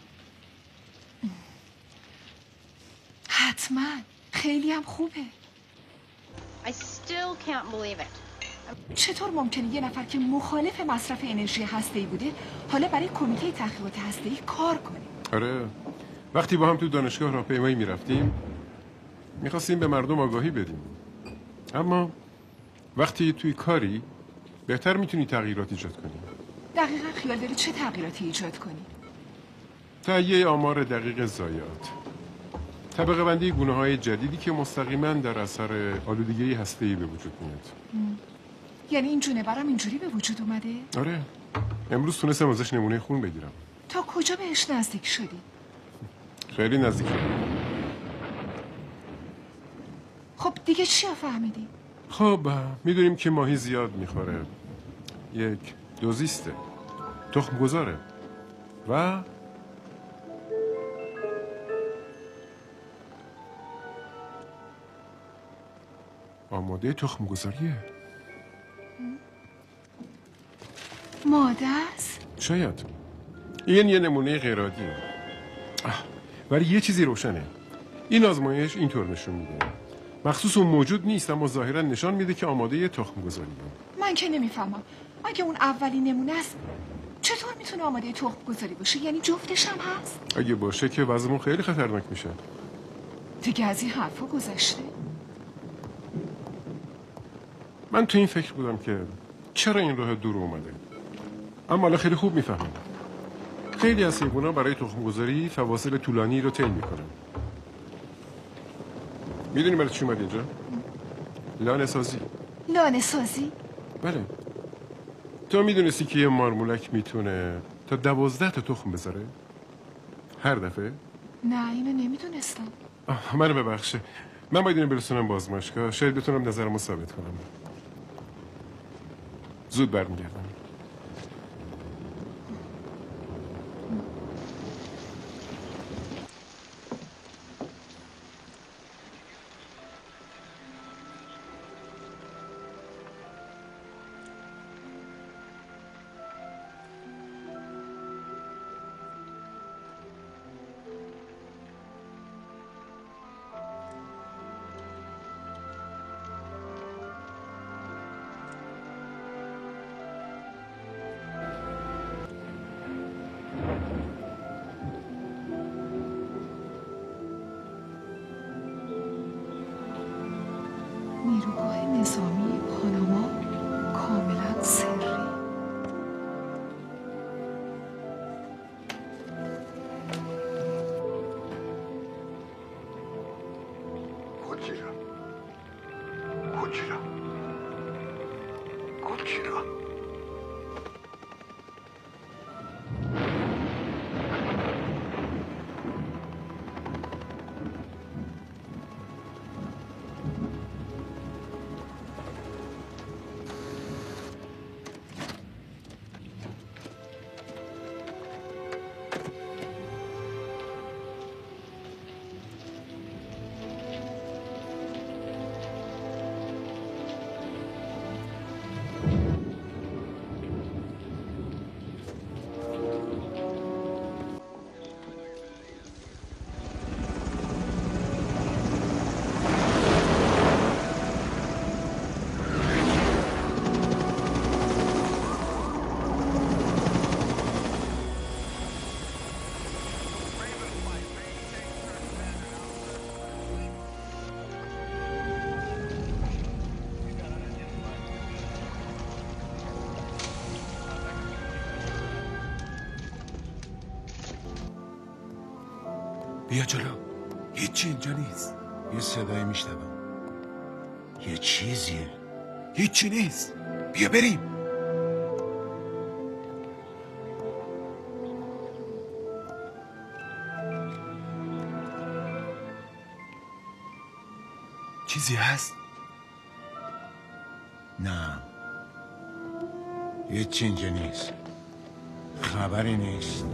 حتما. خیلی هم خوبه. I still can't believe it. چطور ممکنه یه نفر که مخالف مصرف انرژی هسته‌ای بوده حالا برای کمیته تحقیقات هسته‌ای کار کنه؟ آره، وقتی با هم تو دانشگاه راهپیمایی میرفتیم میخواستیم به مردم آگاهی بدیم. اما وقتی توی کاری بهتر میتونی تغییرات ایجاد کنی. دقیقا خیال داری چه تغییراتی ایجاد کنی؟ تهیه آمار دقیق ضایعات، طبقه بندی گونه های جدیدی که مستقیما در اثر آلودگی هسته‌ای به وجود میاد. م. یعنی این جونه برام اینجوری به وجود اومده؟ آره، امروز تونستم ازش نمونه خون بگیرم. تا کجا بهش نزدیک شدی؟ خیلی نزدیک شدم. خب دیگه چی فهمیدی؟ خب میدونیم که ماهی زیاد میخوره، یک دوزیسته، تخم گذاره و آماده تخم گذاریه. ماده است؟ شاید. این یه نمونه غیرعادیه، ولی یه چیزی روشنه. این آزمایش اینطور نشون میده مخصوص اون موجود نیست، اما ظاهرا نشان میده که آماده یه تخم گذاریه. من که نمیفهمم، اگه اون اولین نمونه است چطور میتونه آماده تخم گذاری باشه؟ یعنی جفتش هم هست؟ اگه باشه که وضعمون خیلی خطرناک میشه. دیگه از این حرفا گذشته. من تو این فکر بودم که چرا این راه دور اومده، اما حالا خیلی خوب میفهمم. خیلی از حیوونا برای تخم گذاری فواصل طولانی رو طی میکنن. میدونی برای چی اومد اینجا؟ لانه سازی. لانه سازی؟ بله. تو میدونستی که یه مارمولک میتونه تا دوازده تا تخم بذاره؟ هر دفعه؟ نه اینو نمیدونستم. منو ببخشه، من باید اینو برسونم بازمایشگاه، شاید بتونم نظرمو ثابت کنم. زود برمیگردم. نیروگاه نظامی پاناما کاملا سری. گوجیرا گوجیرا گوجیرا بیا جلو. هیچی اینجا نیست. یه صدایی میشنوم. یه چیزیه. هیچی نیست. بیا بریم. چیزی هست؟ نه. هیچی اینجا نیست. خبری نیست.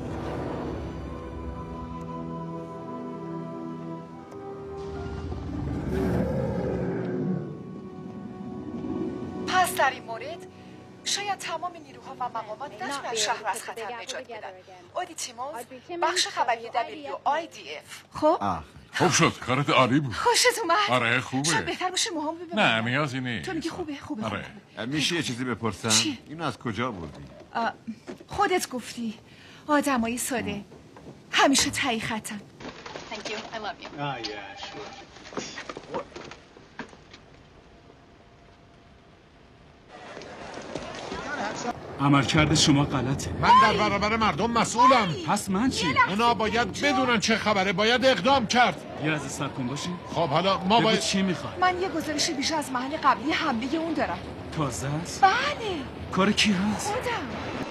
در این مورد شاید تمام نیروها و مقامات نتونن شهر از خطر نجات بدن. اودی تیموز، بخش خبری دبلیو آی دی اف. خب خوب شد، کارت عالی بود. خوشت اومد؟ آره خوبه. شاید بهتر باشه موهام ببینم. نه نیازی نیست. تو میگی خوبه خوبه. آره. میشه یه چیزی بپرسم؟ چی؟ اینو از کجا بردی؟ خودت گفتی آدمای ساده همیشه تایی خطن. Thank you. I love you. Ah, yeah, sure. عملکرد شما غلطه. من در برابر مردم مسئولم. پس من چی؟ اونا باید بدونن چه خبره، باید اقدام کرد. یه از صبر کن باشین. خب حالا ما باید چی میخوای؟ من یه گزارش بیشتر از محل قبلی حمله اون دارم. تازه است؟ بله. کار کی هست؟ خودم.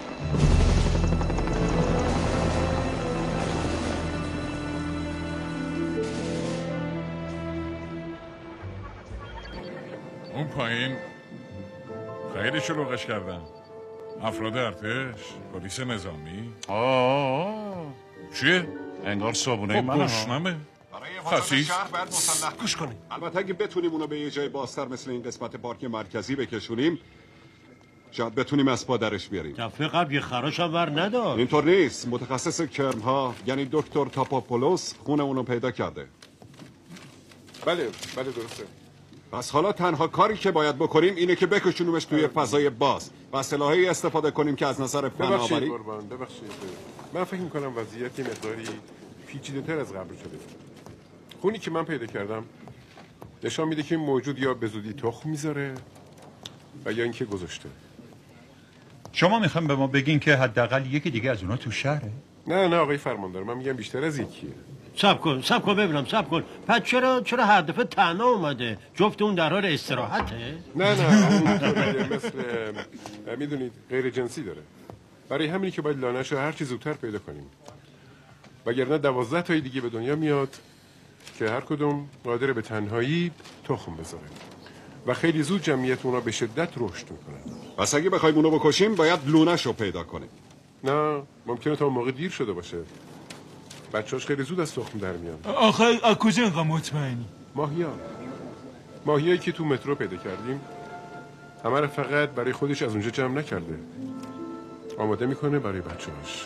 اون پایین خیلی شلوغش کردن. افراد ارتش، پلیس نظامی. آه چیه؟ انگار صابونه من گشنمه. خسیس باید مسلح گوش کنیم. البته اگه بتونیم اونو به یه جای بازتر مثل این قسمت پارک مرکزی بکشونیم شاید بتونیم اسبا درش بیاریم. دفعه قبل یه خراش هم ور نداشت. اینطور نیست. متخصص کرم ها یعنی دکتر تاپاپولوس خونه اونو پیدا کرده. بله بله درسته. پس حالا تنها کاری که باید بکنیم اینه که بکشونیمش توی فضای باز و سلاحی استفاده کنیم که از نظر ببخشید فناوری. قربان ببخشید. من فکر می‌کنم وضعیت مقداری پیچیده‌تر از قبل شده. خونی که من پیدا کردم نشان میده که این موجود یا به زودی تخم میذاره و یا اینکه گذاشته. شما میخوام به ما بگین که حداقل یکی دیگه از اونا تو شهره؟ نه نه آقای فرماندار، من میگم بیشتر از یکیه. سب کن سب کن ببینم سب کن. پس چرا چرا هر دفعه تنها اومده؟ جفت اون در حال استراحته؟ نه نه اون مثل میدونید غیر جنسی داره. برای همینی که باید لانه‌شو هر چی زودتر پیدا کنیم. وگرنه دوازده تای دیگه به دنیا میاد که هر کدوم قادر به تنهایی تخم بذاره و خیلی زود جمعیت اونا به شدت رشد میکنن. پس اگه بخوایم اونو بکشیم باید لونه‌شو پیدا کنیم. نه ممکنه تا اون موقع دیر شده باشه. بچه‌اش خیلی زود از تخم در میان. آخه از کجا اینقدر مطمئنی؟ ماهیا ماهیایی که تو مترو پیدا کردیم همه رو فقط برای خودش از اونجا جمع نکرده، آماده میکنه برای بچه‌اش.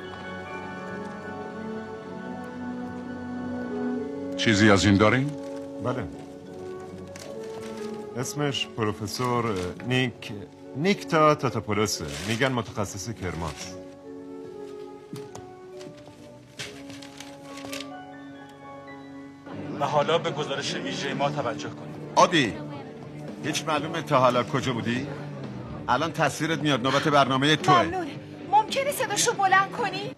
چیزی از این داریم؟ بله. اسمش پروفسور نیک نیکتا تاتاپولوسه. میگن متخصص کرماست. و حالا به گزارش ویژه ما توجه کنید. عادی هیچ معلومه تا حالا کجا بودی؟ الان تصویرت میاد، نوبت برنامه توه. ممنونه. ممکنه صداشو بلند کنی؟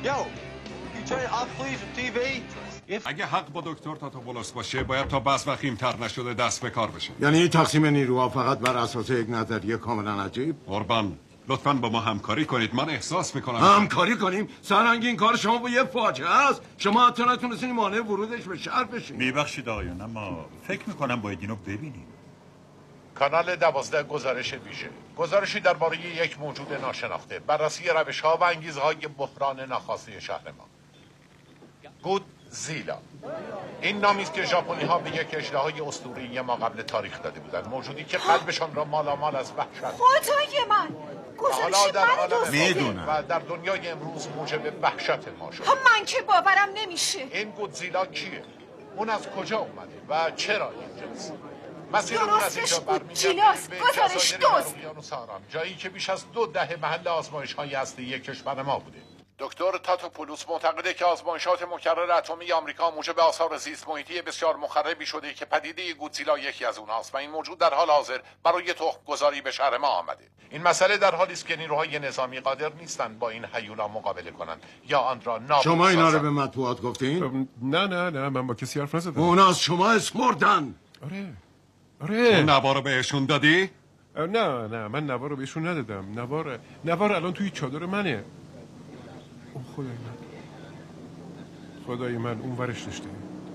اگه حق با دکتر تاتاپولوس باشه باید تا بس وخیم‌تر نشده دست به کار بشه. یعنی تقسیم نیروها فقط بر اساس یک نظریه کاملا عجیب؟ قربان لطفاً با ما همکاری کنید. من احساس میکنم همکاری کنیم؟ سرهنگ این کار شما با یه فاجعه است. شما حتی نتونستین مانع ورودش به شهر بشین. میبخشید آقایان اما فکر میکنم باید اینو ببینیم. کانال دوازده گزارش ویژه. گزارشی درباره یک موجود ناشناخته، بررسی روش‌ها و انگیزه‌های بحران ناخواسته شهر ما. گودزیلا. این نامی است که ژاپنی‌ها به یک اژدهای اسطوره‌ای ما قبل تاریخ داده بودند، موجودی که قلبشان را مالامال از وحشت. خدای من گزارش من دوست میدونم و در دنیای امروز موجب وحشت ما شد. من که باورم نمیشه. این گودزیلا کیه؟ اون از کجا اومده و چرا اینجاست؟ مسیر اون از اینجا برمیگرده به گزارش دوست. اقیانوس آرام، جایی که بیش از دو دهه محل آزمایش‌های هسته‌ای کشور ما بوده. دکتر تاتاپولوس معتقده که آزمایشات مکرر اتمی آمریکا موجب آثار زیست محیطی بسیار مخربی شده که پدیده گودزیلا یکی از اونهاست و این موجود در حال حاضر برای تخم گذاری به شهر ما آمده. این مسئله در حالی است که نیروهای نظامی قادر نیستند با این هیولا مقابله کنند یا آن را نابود شما اینا رو سازند. به مطبوعات گفتین؟ نه نه نه من با کسی حرف نزدم. اونا از شما اسمردن. آره آره. تو نوار رو بهشون دادی؟ نه نه من نوار رو بهشون ندادم. نوار نوار الان توی چادر منه. اوه خدای من خدای من اون ورش داشته.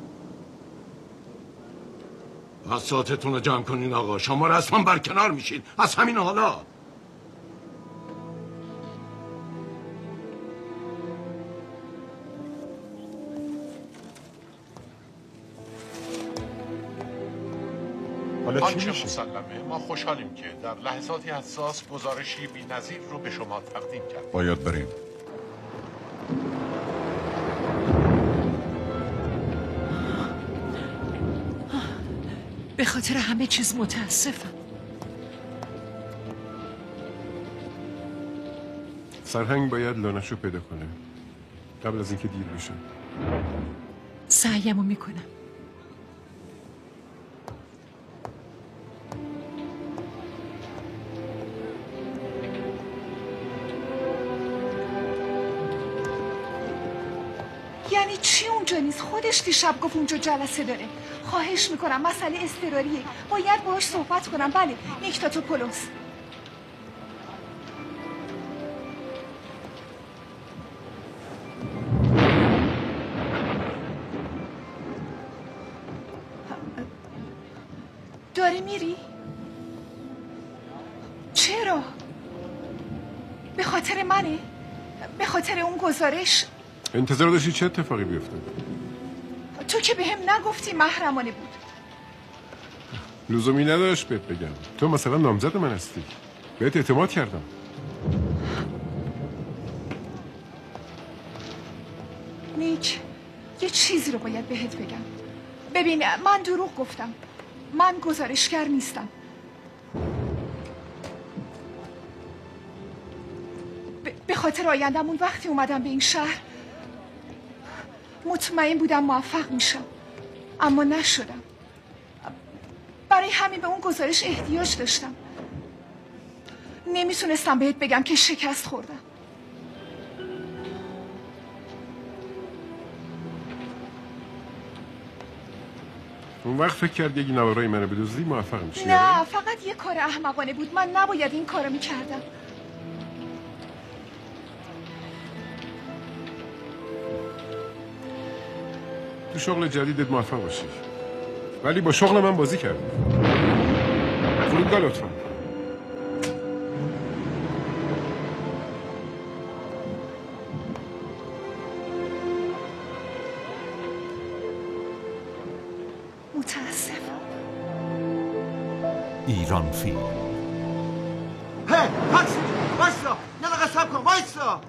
حساتتون رو جمع کنین آقا. شما رسما برکنار میشین از همین حالا. آنچه مسلمه ما خوشحالیم که در لحظاتی حساس گزارشی بی‌نظیر رو به شما تقدیم کرد. باید بریم. به خاطر همه چیز متاسفم. سرهنگ باید لانشو پیدا کنه قبل از اینکه دیر بشه. سعیمو میکنم. خودش دیشب گفت اونجا جلسه داره. خواهش میکنم، مسئله اضطراریه، باید باهاش صحبت کنم. بله نیکتاتوپولوس. داری میری؟ چرا؟ به خاطر منه؟ به خاطر اون گزارش؟ انتظار داشتی چه اتفاقی بیفته؟ تو که به هم نگفتی محرمانه بود. لزومی نداشت بهت بگم. تو مثلا نامزد من هستی، بهت اعتماد کردم. نیک، یه چیزی رو باید بهت بگم. ببین من دروغ گفتم، من گزارشگر نیستم. به خاطر آیندمون وقتی اومدم به این شهر مطمئن بودم موفق میشم، اما نشدم. برای همین به اون گزارش احتیاج داشتم. نمیتونستم بهت بگم که شکست خوردم. اون وقت فکر کرد یکی نوارای منو بدزدی موفق میشی؟ نه، فقط یه کار احمقانه بود. من نباید این کارو میکردم. تو شغل جدیدت موفق باشی، ولی با شغل من بازی کردی. فرودگاه لطفا. متاسفم. ایران فیلم. هی تاکسی وایسا، یه دقیقه صبر کن، وایسا.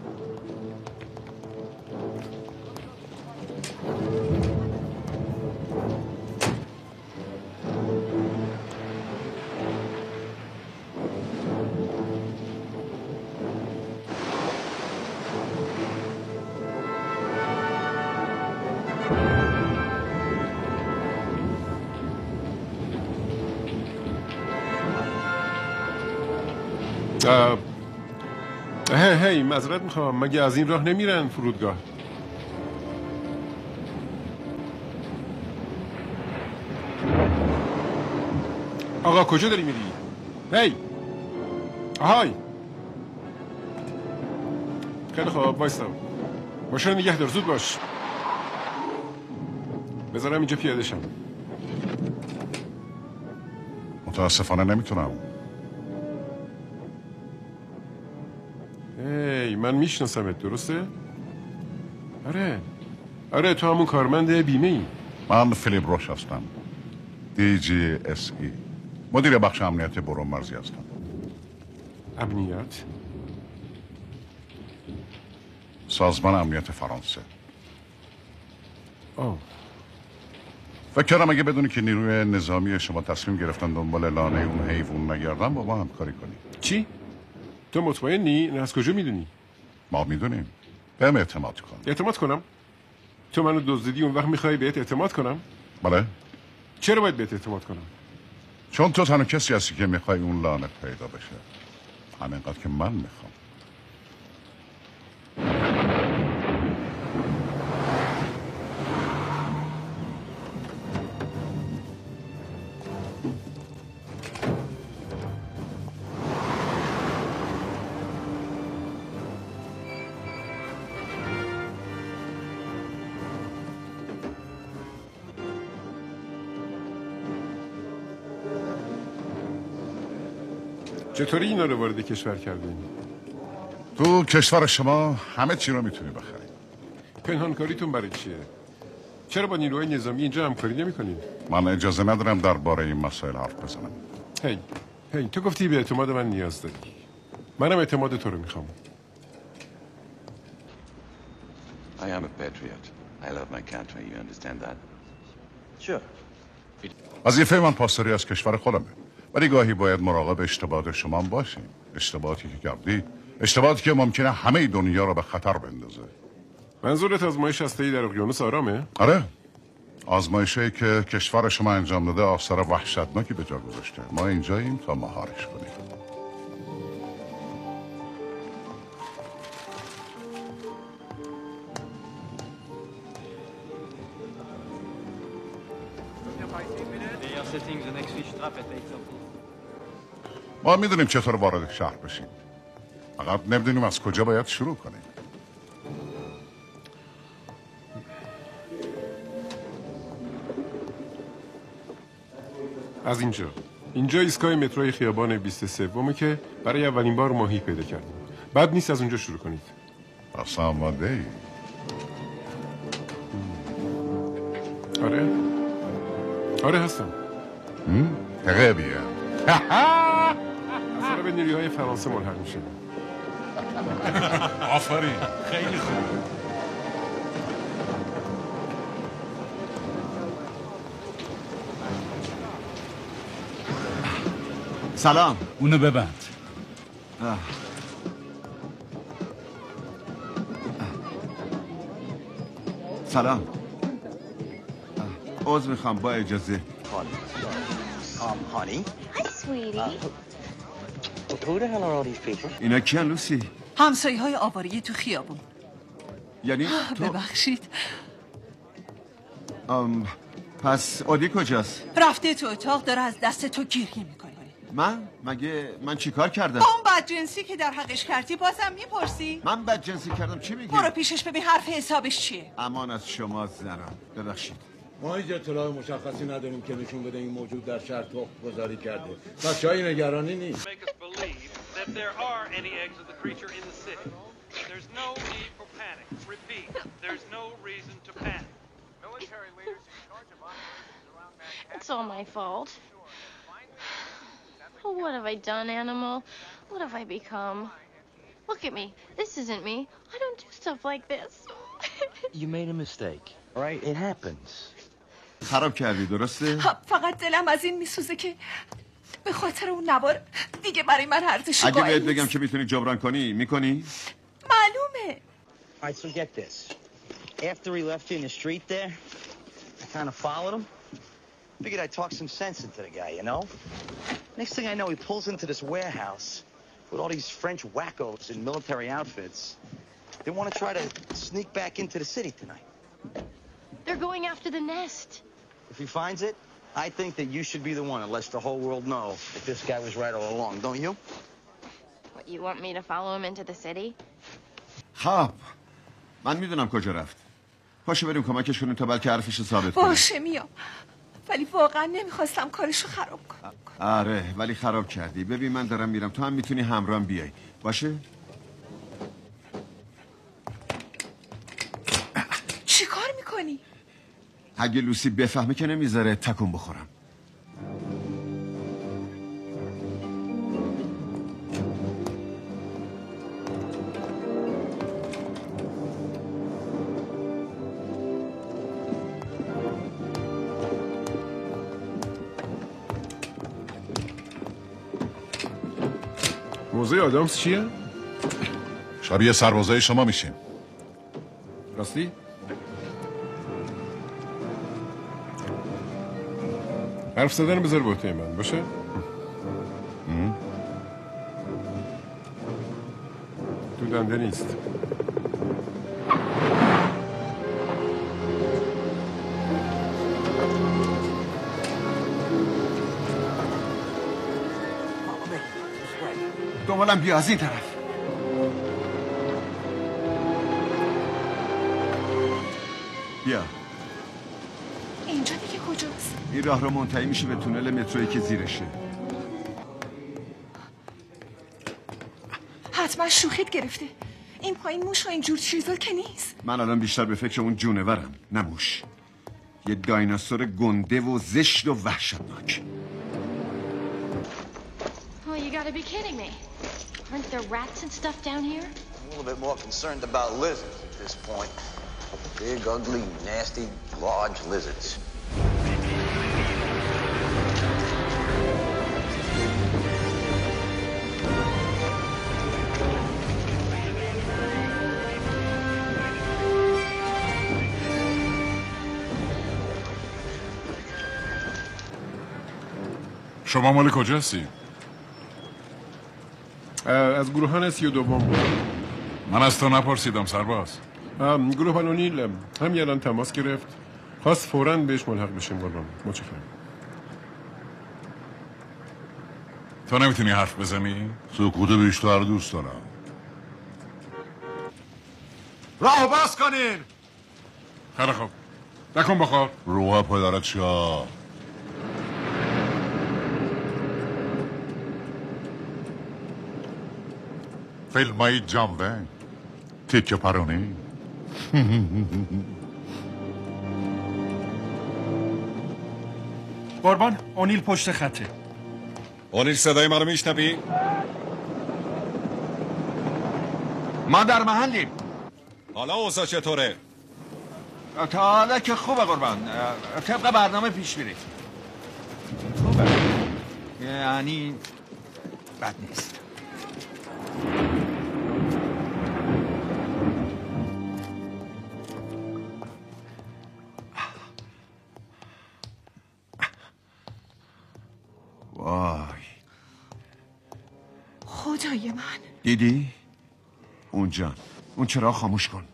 هی هی معذرت میخوام، مگه از این راه نمیرن فرودگاه؟ آقا کجا داری میری؟ هی آهای، خیلی خوب وایستا، ماشین نگه دار، زود باش. بذارم اینجا پیاده شم. متاسفانه نمیتونم. هی من میشناسمت، درسته؟ آره آره، تو همون کارمند بیمه ای. من فیلیپ روش هستم، دی جی اس ای، مدیر بخش امنیت برون مرزی هستم. امنیت؟ سازمان امنیت فرانسه. آه. فکر کردم اگه بدونی که نیروی نظامی شما تصمیم گرفتن دنبال لانه اون حیوان نگردن با ما همکاری کنی. چی؟ تو مطمئنی؟ نه از کجا میدونی؟ ما میدونیم. بهم اعتماد کن. اعتماد کنم؟ تو منو دزدیدی، اون وقت میخوای بهت اعتماد کنم؟ بله. چرا باید بهت اعتماد کنم؟ چون تو تنها کسی هستی که میخوای اون لانه پیدا بشه، همینقدر که من میخوام. چطوری اینا رو وارد کشور کردین؟ تو کشور شما همه چی رو میتونی بخری. پنهانکاریتون برای چیه؟ چرا با نیروهای نظامی اینجا همکاری نمی‌کنین؟ من اجازه ندارم درباره این مسائل حرف بزنم. هی هی تو گفتی به اعتماد من نیاز داری. منم اعتماد تو رو میخوام. I am a patriot. I love my country. You understand that? Sure. وظیفه من پاسداری از کشور خودمه. ولی گاهی باید مراقب اشتباهات شما هم باشیم. اشتباهاتی که کردی، اشتباهاتی که ممکنه همه دنیا رو به خطر بندازه. منظورت آزمایش هسته‌ای در اقیانوس آرامه؟ آره. آزمایشی که کشور شما انجام داده آثار وحشتناکی به جا گذاشته. ما اینجاییم تا مهارش کنیم. ما میدونیم چطور وارد شهر بشیم، فقط نمیدونیم از کجا باید شروع کنیم. از اینجا اینجا ایستگاه متروی خیابان بیست و سه که برای اولین بار ماهی پیدا کردیم. بعد نیست از اونجا شروع کنید. پس آماده ای؟ آره آره هستم. تقیه بیا اصلا به نیروهای فرانسه ملحق میشه. آفرین، خیلی خوب. سلام. اونو ببند. آه. سلام. عذر میخوام با اجازه. Um, honey? Hi, sweetie. Uh, who the hell are all these people? اینا کیان لوسی؟ همسایه های آواری تو خیابون. یعنی تو؟ ببخشید. ام پس اودی کجاست؟ رفته تو اتاق داره از دست تو گریه میکنه. من؟ مگه من چیکار کردم؟ با اون بدجنسی که در حقش کردی بازم میپرسی؟ من بدجنسی کردم چی میگی؟ برو پیشش ببین حرف حسابش چیه. امان از شما زنم. ببخشید. ما هیچ اطلاع مشخصی نداریم که نشون بده این موجود در شهر تخم گذاری کرده. پس جایی نگرانی نیست. It's all my fault. What have I done, animal? What have I become? Look at me. This isn't me. I don't do stuff like this. You made a mistake, all right? It happens. خراب کردی درسته؟ فقط دلم از این میسوزه که به خاطر اون نوار دیگه برای من ارزشی اگه قائل بهت بگم که میتونی جبران کنی میکنی؟ معلومه. All right, so get this. After he left you in the street there, I kind of followed him. Figured I'd talk some sense into the guy, you know? Next thing I know, he pulls into this warehouse with all these French wackos in military outfits. They want to try to sneak back into the city tonight. They're going after the nest. If he finds it, I think that you should be the one that lets the whole world know that this guy was right all along, don't you? What, you want me to follow him into the city? خب من میدونم کجا رفت. پاشو بریم کمکش کنیم تا بلکه حرفش رو ثابت کنیم. باشه میام. ولی واقعا نمیخواستم کارشو خراب کنم. آره ولی خراب کردی. ببین من دارم میرم، تو هم میتونی همراهم بیای. باشه؟ چی کار میکنی؟ اگه لوسی بفهمه که نمیذاره تکون بخورم. موزه آدامس چیه؟ شبیه سربازای شما میشیم. راستی؟ حرف زدن بذار به عهده من باشه؟ تو دنده نیست. دنبالم بیا از این طرف. بیا. اینجا دیگه کجاست؟ این راه رو منتهی میشه به تونل مترویی که زیرشه. حتما شوخیت گرفته. این پایین موش و اینجور چیزا که نیست. من الان بیشتر به فکر اون جونورم، نه موش. یه دایناسور گنده و زشت و وحشتناک. Oh, you gotta be kidding me. Aren't there rats and stuff down here? I'm a little bit more concerned about lizards at this point. Big, ugly, nasty, large lizards. شما مال کجا هستی؟ از گروهان سی و دوم بود. من از تو نپرسیدم سرباز. گروهان اونیل همین الان تماس گرفت خواست فوراً بهش ملحق بشیم قربان. متشکرم. تو نمیتونی حرف بزنی؟ سکوت بیشتر دوست دارم. راه باز کنین. خیلی خوب. نکن بخور. روح پدرت شاه. فیلمای جانوه تیکه پرونی. قربان، اونیل پشت خطه. اونیل صدای منو میشنوی؟ ما در محلیم. حالا اوضاع چطوره؟ تا حالا که خوبه قربان. طبق برنامه پیش میرید. خوبه. یعنی بد نیست. وای خدای من. دیدی؟ اونجا اون چراغ خاموش کن.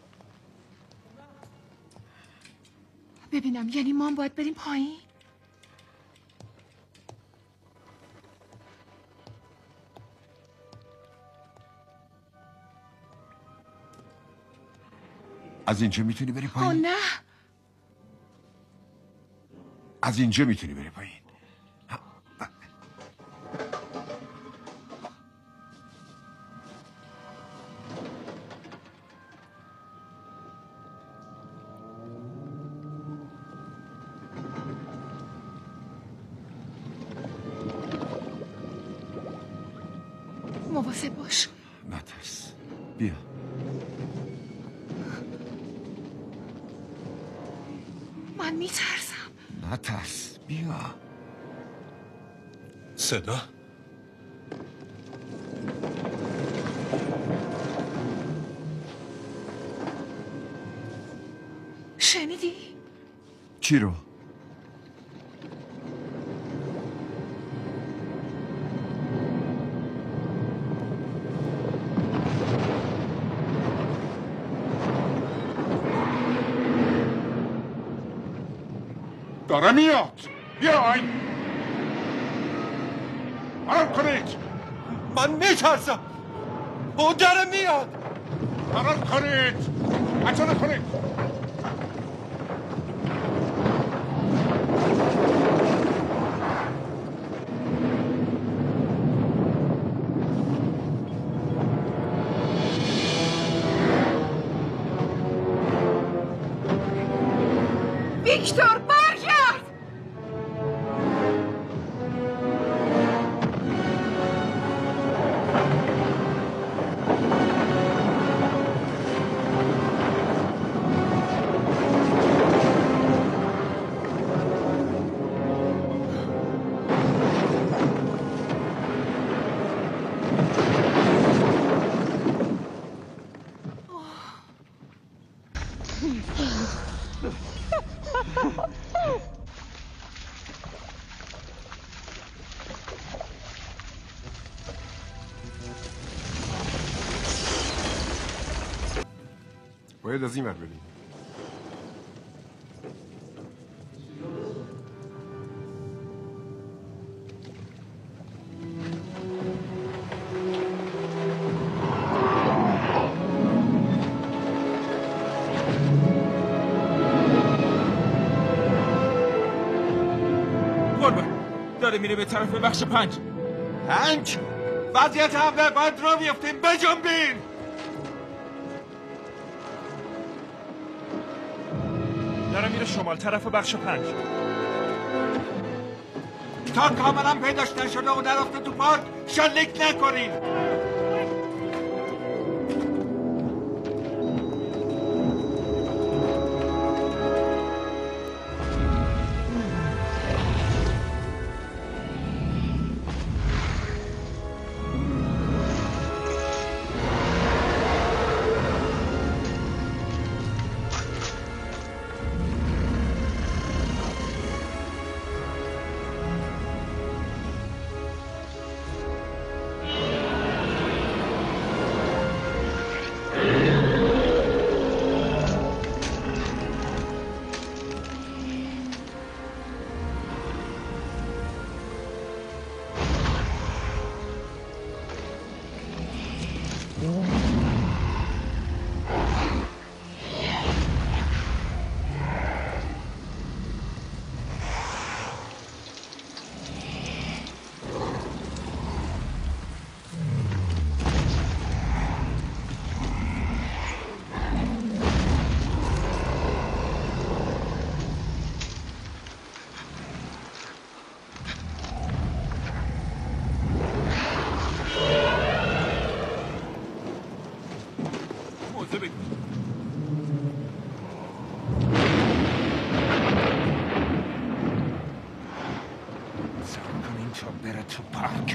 ببینم یعنی ما هم باید بریم پایین؟ از اینجا میتونی بری آه پایین؟ نه. از اینجا میتونی بری پایین. مواظب باش. نترس. بیا. من میترسم. نترس. بیا. صدا؟ شنیدی؟ چی رو؟ داره میاد. بیاین. فرار کنید. من میترسم. او داره میاد. فرار کنید. عجله کنید. ویکتور برگرد. باید از این ور بریم. قربان داره میره به طرف بخش پنج. پنج؟ وضعیت حمله باید را بیفتیم. بجنبین. داره میره شمال طرف بخش پنج. تا کاملا پیداش نشده و نرفته تو پارک شلیک نکنین. بره تو پارک.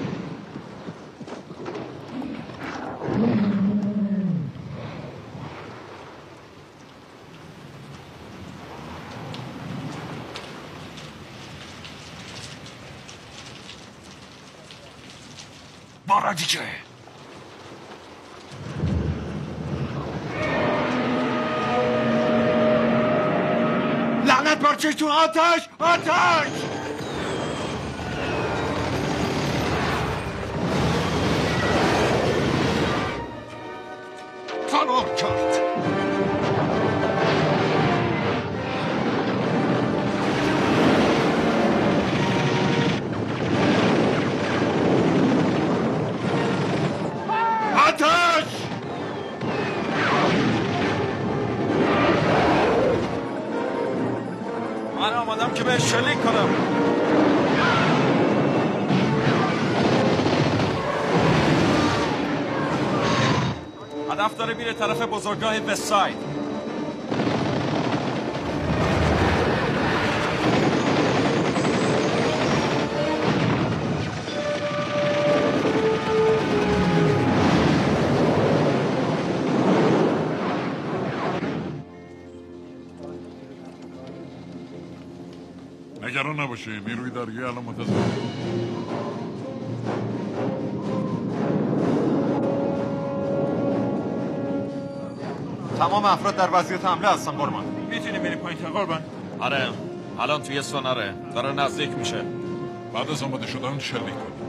بارا دیگه. لعنت بر چشتون، آتش آتش. فرار کرد. آتش. من آمدم که به شلیک کنم. هدف داره میره طرف بزرگراه وست ساید. نگران نباشی، نیروی دریایی الان منتظر. تمام افراد در وضعیت حمله هستن قربان. میتونی بری پایین قربان؟ آره الان توی سوناره داره نزدیک میشه. بعد از آماده شدن شلیک کن.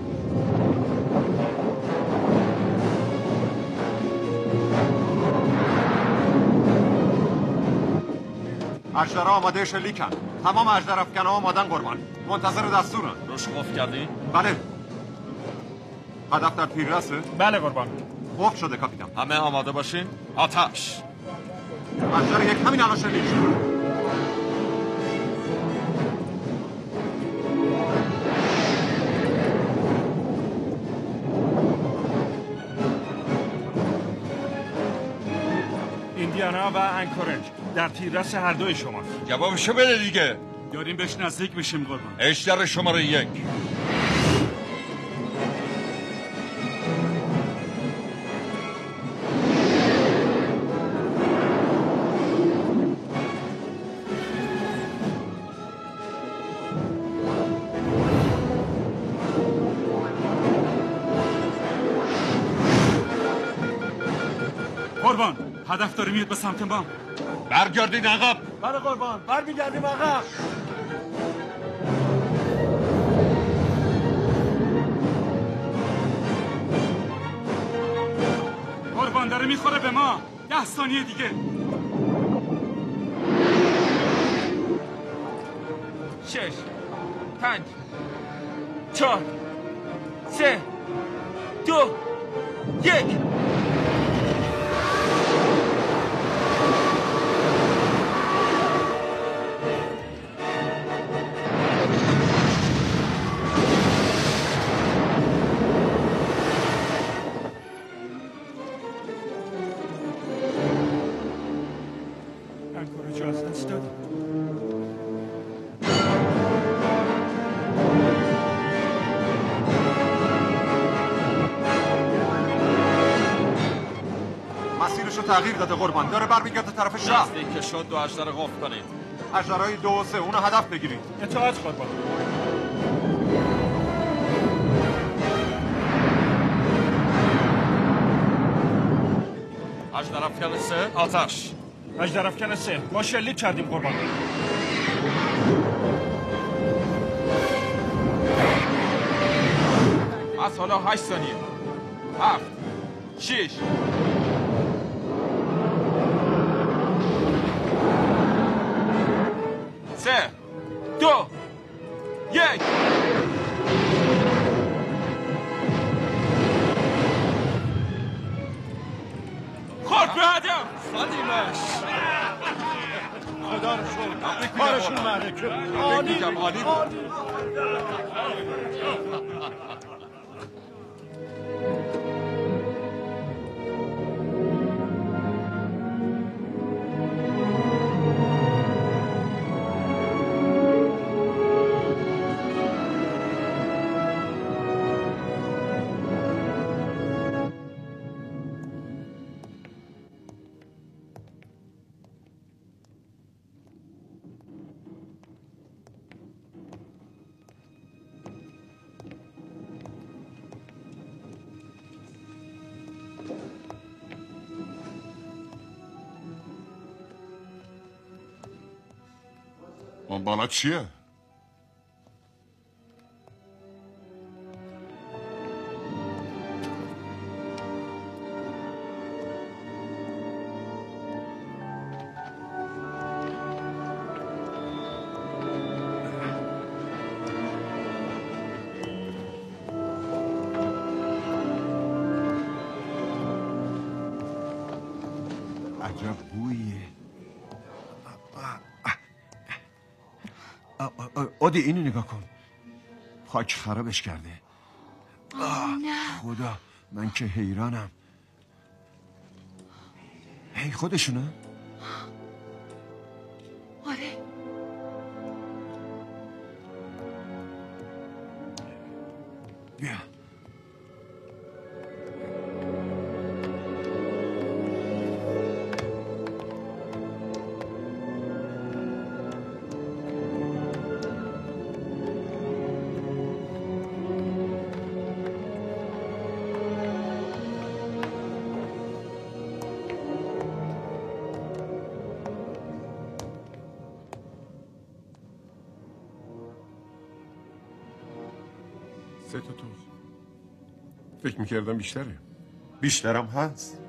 اجدرها آماده شلیکن. تمام اجدر افکنها آمادن قربان. منتظر دستورن. روش قفل کردی؟ بله. هدف در تیررسه؟ بله قربان. قفل شده کاپیتان. همه آماده باشین. آتش. اجدر یک همین الان شلیک شد. ایندیانا و انکورج در تیررس هر دوی شما. جوابشو بده دیگه. داریم بهش نزدیک میشیم قربان. اشتر شماره یک. قربان هدف داره میاد به سمت ما. برگردید عقب. بله قربان برمیگردیم عقب. قربان داره میخوره به ما. ده ثانیه دیگه. شش پنج چهار سه دو یک. تغییر داده قربان. داره برمیگرده طرف شهر. نزدیک که شد دو اجدر قفل کنید. اجدرهای دو و سه اونو هدف بگیرید. اطاعت قربان. اجدر افکن سه آتش. اجدر افکن سه ما شلیک کردیم قربان. از حالا هشت ثانیه. هفت شش سه دو یک. خورد به هدف. سادیمش. خدا رو شکر کارشون معرکه. عالی عالی. اون بالا چیه؟ عجب بویه. عادی اینو نگاه کن، خاک خرابش کرده. نه خدا من که حیرانم. هی خودشونه؟ آره بیا سه تا توز. فکر میکردم بیشتره. بیشترم هست.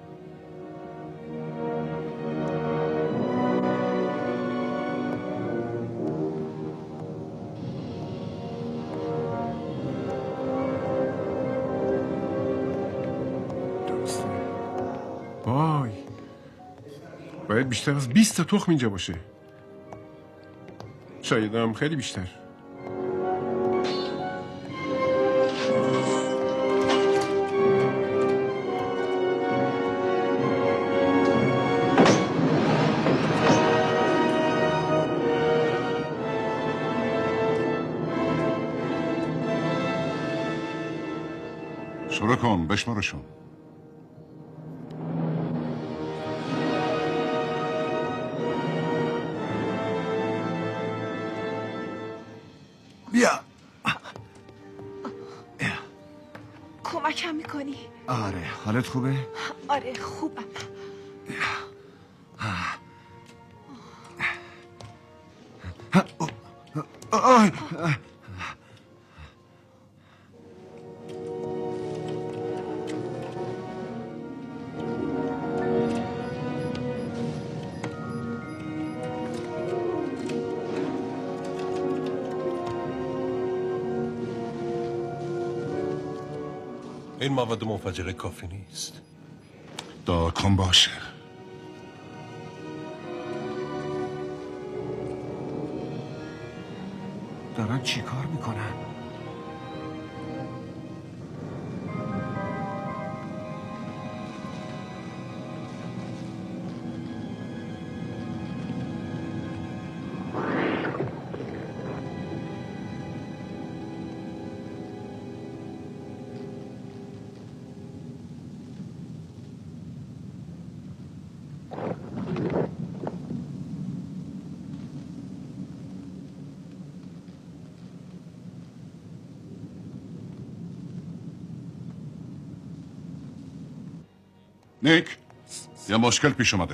درسته. وای باید بیشتر از بیست تا تخم اینجا باشه. شاید هم خیلی بیشتر. شروع کن بشمارشون. بیا. کمکم میکنی؟ آره حالت خوبه؟ آره خوبم. آی این مواد منفجره کافی نیست. دعا کن باشه. دارن چی کار میکنن؟ نیک یه مشکل پیش اومده.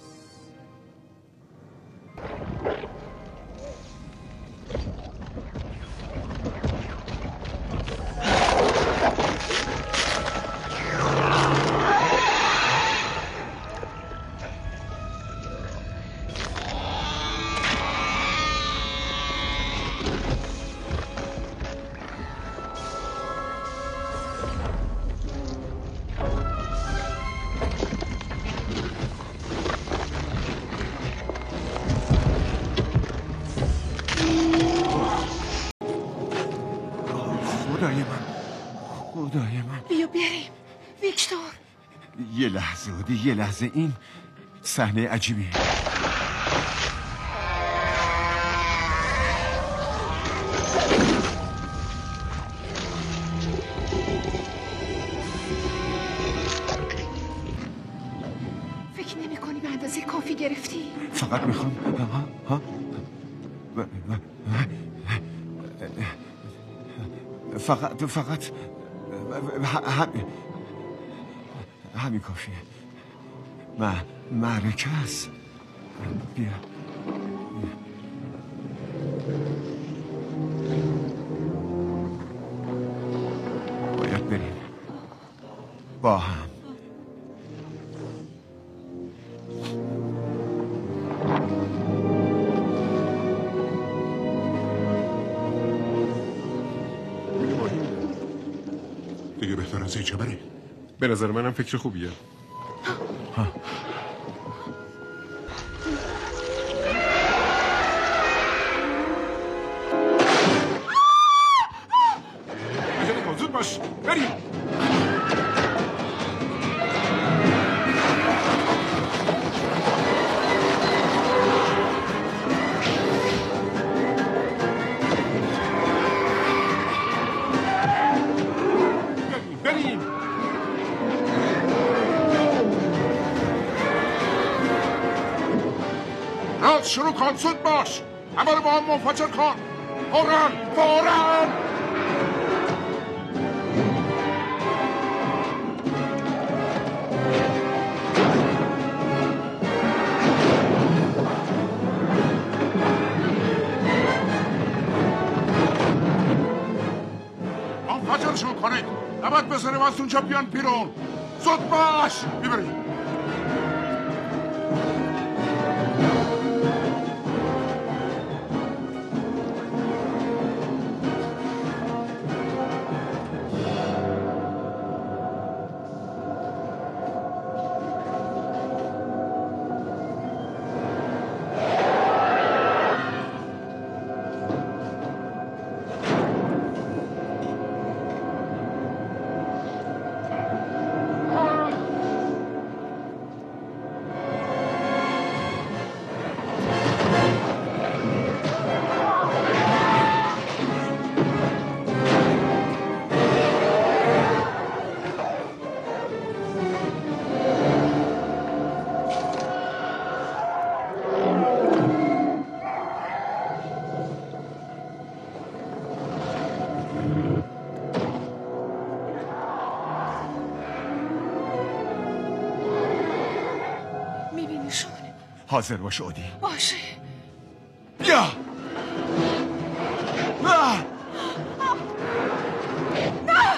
خدای من خدای من بیا بریم ویکتور. یه لحظه عادی یه لحظه این صحنه عجیبیه. فکر نمی کنی به اندازه کافی گرفتی؟ فقط میخوام ها ها فقط فقط همین همین کافیه. م- معرکه است. بیا با هم. دیگه بهتر از اینجا بری. به نظر منم فکر خوبیه. ها. زود باش بریم. بریم. راز شروع کن، زود باش. همه رو با هم منفجر کن. فوراً فوراً. منفجرشون کنید. نباید بذاریم از اونجا بیان بیرون. زود باش. میبریم. حاضر باش اودی. باشه. بیا. نه. نه.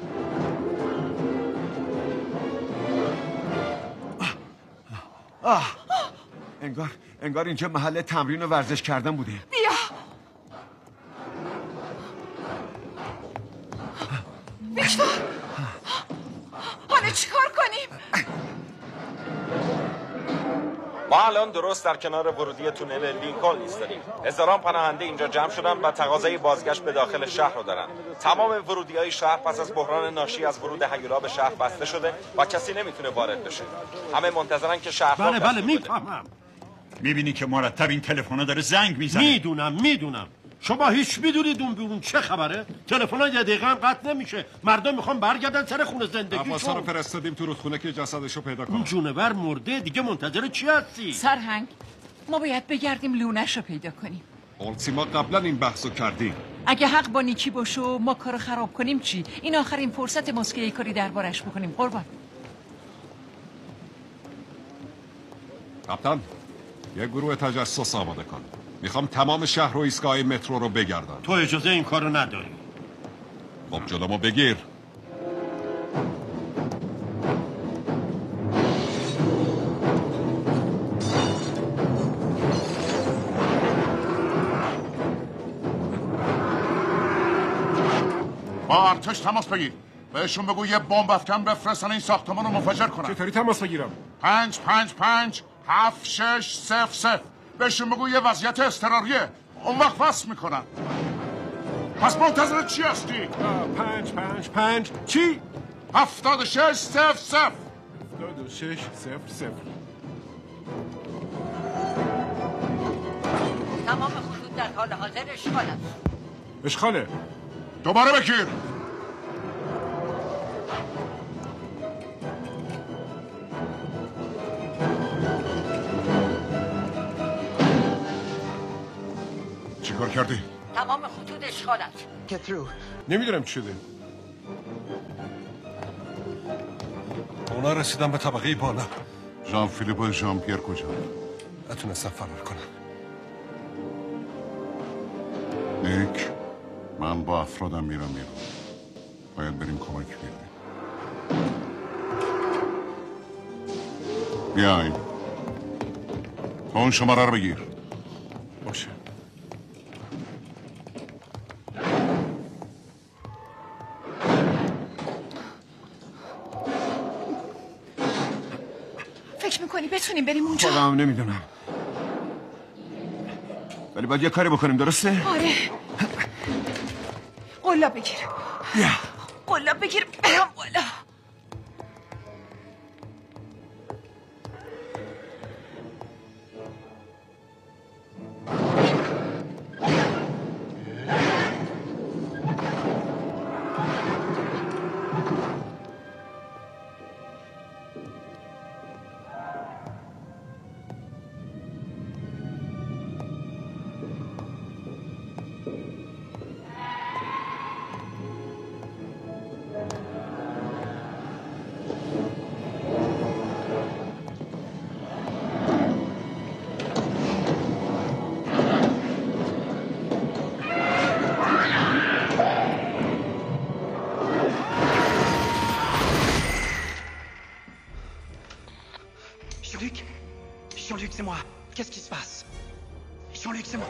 آه. انگار انگار اینجا محل تمرین و ورزش کردن بوده. بیا. ویکتور. حالا چیکار کنیم؟ ما الان درست در کنار ورودی تونل لینکلن ایستادیم. هزاران پناهنده اینجا جمع شدن و تقاضای بازگشت به داخل شهر رو دارن. تمام ورودی‌های شهر پس از بحران ناشی از ورود هیولا به شهر بسته شده و کسی نمیتونه وارد بشه. همه منتظرن که شهر بله بله میفهمم. میبینی که مرتب این تلفن‌ها داره زنگ میزنه. میدونم میدونم. شما هیچ میدونید اون بیرون چه خبره؟ تلفن‌ها یه دقیقه هم قطع نمیشه. مردم میخوان برگردن سر خونه زندگیشون. افسر رو فرستادیم تو رودخونه که جسدشو پیدا کنه. اون جونور مرده، دیگه منتظر چی هستی؟ سرهنگ ما باید بگردیم لونش رو پیدا کنیم. اولسی ما قبلا این بحثو کردیم. اگه حق با نیکی باشه و ما کارو خراب کنیم چی؟ این آخرین فرصت ماست که یه کاری دربارش بکنیم. قربان. کاپیتان یه گروه تجسس آماده کن. میخوام تمام شهر و ایستگاه مترو رو بگردن. تو اجازه این کارو نداری. خب جلومو بگیر. با ارتش تماس بگیر. بهشون بگو یه بمب افکن بفرستن این ساختمان رو منفجر کنن. چطوری تماس بگیرم؟ پنج پنج پنج هفت شش صفر صفر. بهشون بگو یه وضعیت اضطراریه. اون وقت وصل میکنن. پس منتظر چی هستی؟ پنج پنج پنج چی؟ هفتاد و شش صفر صفر. هفتاد و شش صفر صفر. تمام خطوط در حال حاضر اشغال است. اشغاله. دوباره بگیر. چیکار کردی؟ تمام خطوط اشغال است. نمیدونم چی شده. اونا رسیدن به طبقه بالا. ژان فیلیپ و ژان پیر کجا؟ نتونستم فرار کنم. نیک من با افرادم میرم بیرون. باید بریم کمک بیاریم. بیاین. اون شماره رو بگیر. باشه. فکر میکنی بتونیم بریم اونجا؟ خودم نمیدونم، ولی باید یه کاری بکنیم، درسته؟ آره. قلاب بگیر. بیا. قلاب بگیر برم بالا. Jean-Luc Jean-Luc, c'est moi. Qu'est-ce qui se passe? Jean-Luc, c'est moi.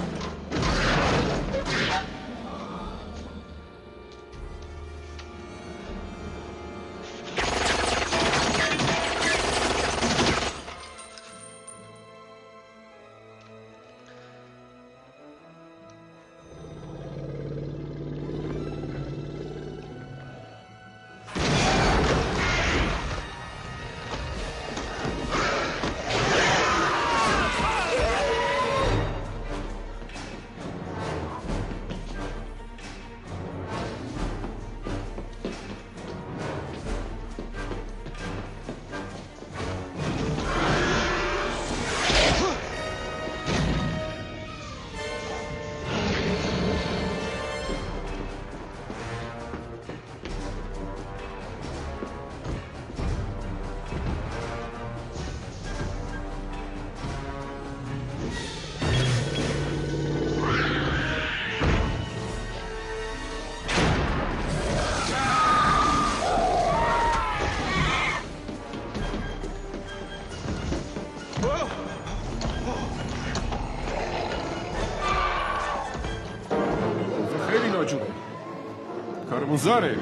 کارمون زاره.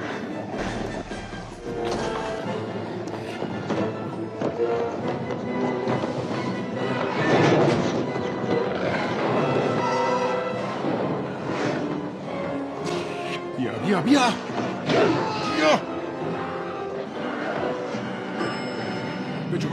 بیا بیا بیا بیا بجو.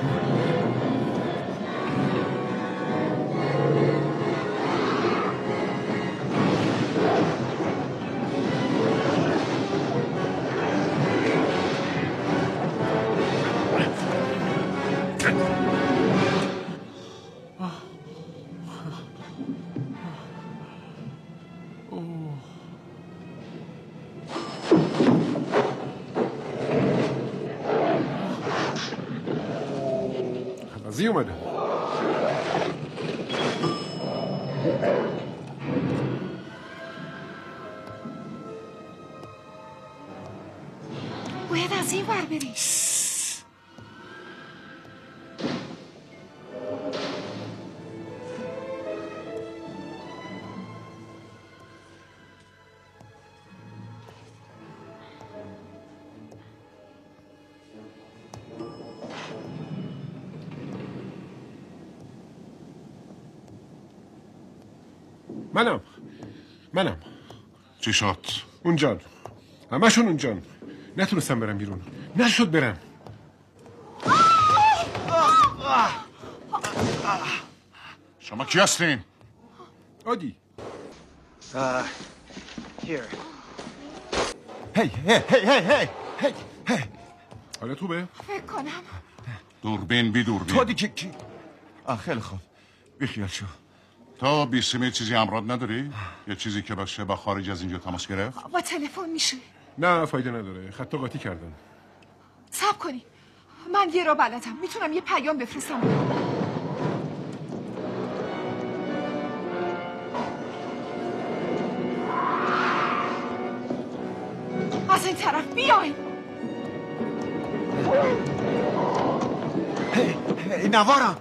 خلاصی اومده. باید از این ور بری. منم منم چی شد؟ اونجان همشون اونجان. نتونستم برم بیرون. نشد برم. شما کی هستین؟ عادی. Uh, here. هی هی هی هی هی هی حالت خوبه؟ فکر کنم دوربین بی دوربین. تو دیگه کی؟ آه خیلی خوب. بیخیال شو. تا بیسیمه چیزی همراه نداری؟ یه چیزی که باشه با خارج از اینجا تماس گرفت؟ با تلفن میشه. نه فایده نداره. خط قاطی کردن. صبر کنی. من یه را بلدم. میتونم یه پیام بفرستم. از این طرف بیاین. هی نوارم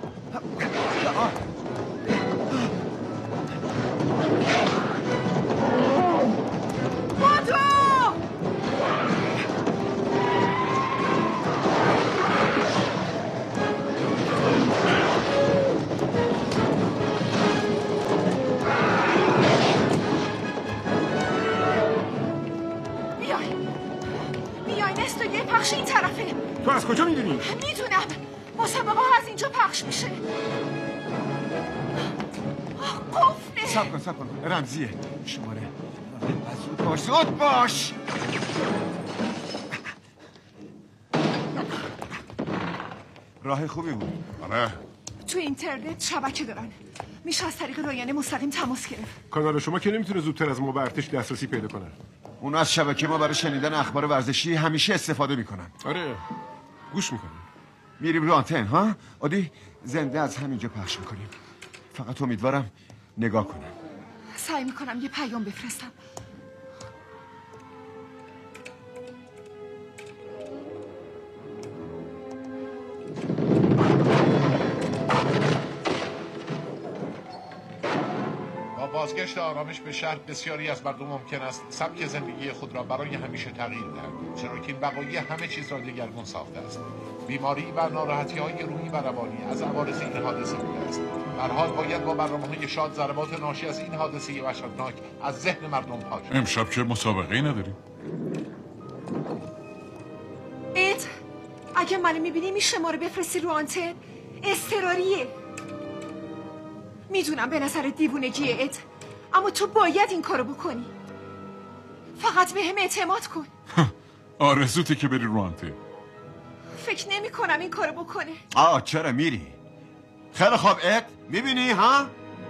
پخش این طرفه. تو از کجا میدونی؟ میدونم مسابقه ها از اینجا پخش میشه. قفله. سب کن سب کن رمزیه شماره زود باش زود باش. راه خوبی بود. آره تو اینترنت شبکه دارن، میشه از طریق رایانه مستقیم تماس گرفت. کانال شما که نمیتونه زودتر از ما به ارتش دسترسی پیدا کنه. اون از شبکه ما برای شنیدن اخبار ورزشی همیشه استفاده میکنن. آره گوش میکنیم. میریم رو آنتن ها؟ عادی زنده از همینجا پخش میکنیم. فقط امیدوارم نگاه کنم. سعی میکنم یه پیام بفرستم. بازگشت آرامش به شهر بسیاری از مردم ممکن است سبک زندگی خود را برای همیشه تغییر دهند، چرا که این بقایی همه چیز را دگرگون ساخته است. بیماری و ناراحتی های روحی و روانی از عوارض این حادثه بوده است. به هر حال باید با برنامه‌های شاد ضربات ناشی از این حادثه وحشتناک از ذهن مردم پاک شود. امشب چه مسابقه‌ای نداریم؟ اد اگه منو میبینی میشه ما رو بفرستی رو آنتن؟ اضطراریه. میدونم به نظر دیوونگیه اد، اما تو باید این کارو بکنی. فقط به هم اعتماد کن. آرزوته که بری رو آنتن. فکر نمی کنم این کارو بکنه. آه چرا میری؟ خیلی خوب اد میبینی ها؟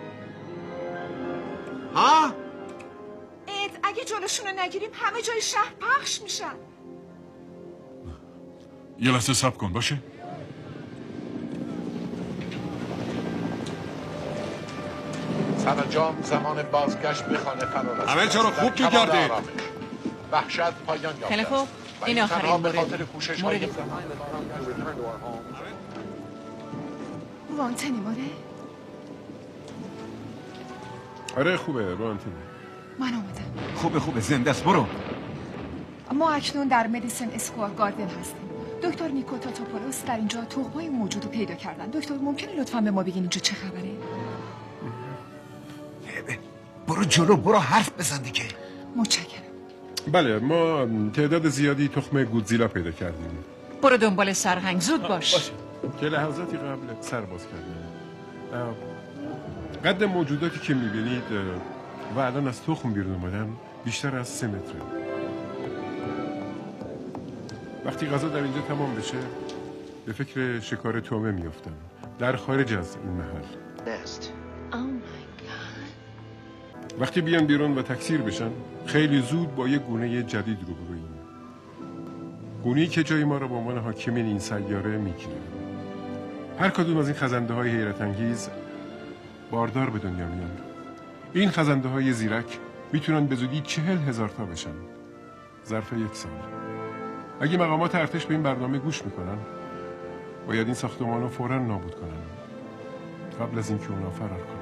ها؟ اد اگه جلوشونو نگیریم همه جای شهر پخش میشن. یه لحظه صبر کن باشه؟ سرانجام زمان بازگشت به خانه فرار است. همه جا رو خوب می‌گردید. وحشت پایان یافته. خیلی خوب. این آخرین مورد. به خاطر کوشش‌های رو آنتنی ماره؟ آره خوبه رو آنتنی. من آمدم. خوبه خوبه زنده است برو. ما اکنون در مدیسن اسکوار گاردن هستیم. دکتر نیکو تاتوپولوس در اینجا تخم‌های موجود رو پیدا کردن. دکتر ممکنه لطفاً به ما بگین اینجا چه خبره؟ برو جلو برو حرف بزن دیگه. متشکرم. بله ما تعداد زیادی تخم گودزیلا پیدا کردیم. برو دنبال سرهنگ زود باش. باشه. که لحظاتی قبل سر باز کردیم. قد موجوداتی که میبینید و الان از تخم بیرون اومدن بیشتر از سه متره. وقتی غذا در اینجا تمام بشه به فکر شکار تومه میافتن در خارج از این محل. وقتی بیان بیرون و تکثیر بشن خیلی زود با یک گونه جدید روبروییم. گونه‌ای که جای ما را به عنوان حاکمین این سیاره میگیره. هر کدوم از این خزنده های حیرت انگیز باردار به دنیا میان. این خزنده های زیرک میتونن به زودی چهل هزار تا بشن ظرف یک سال. اگه مقامات ارتش به این برنامه گوش میکنن باید این ساختمان رو فوراً نابود کنن قبل از اینکه اونا فرار کنن.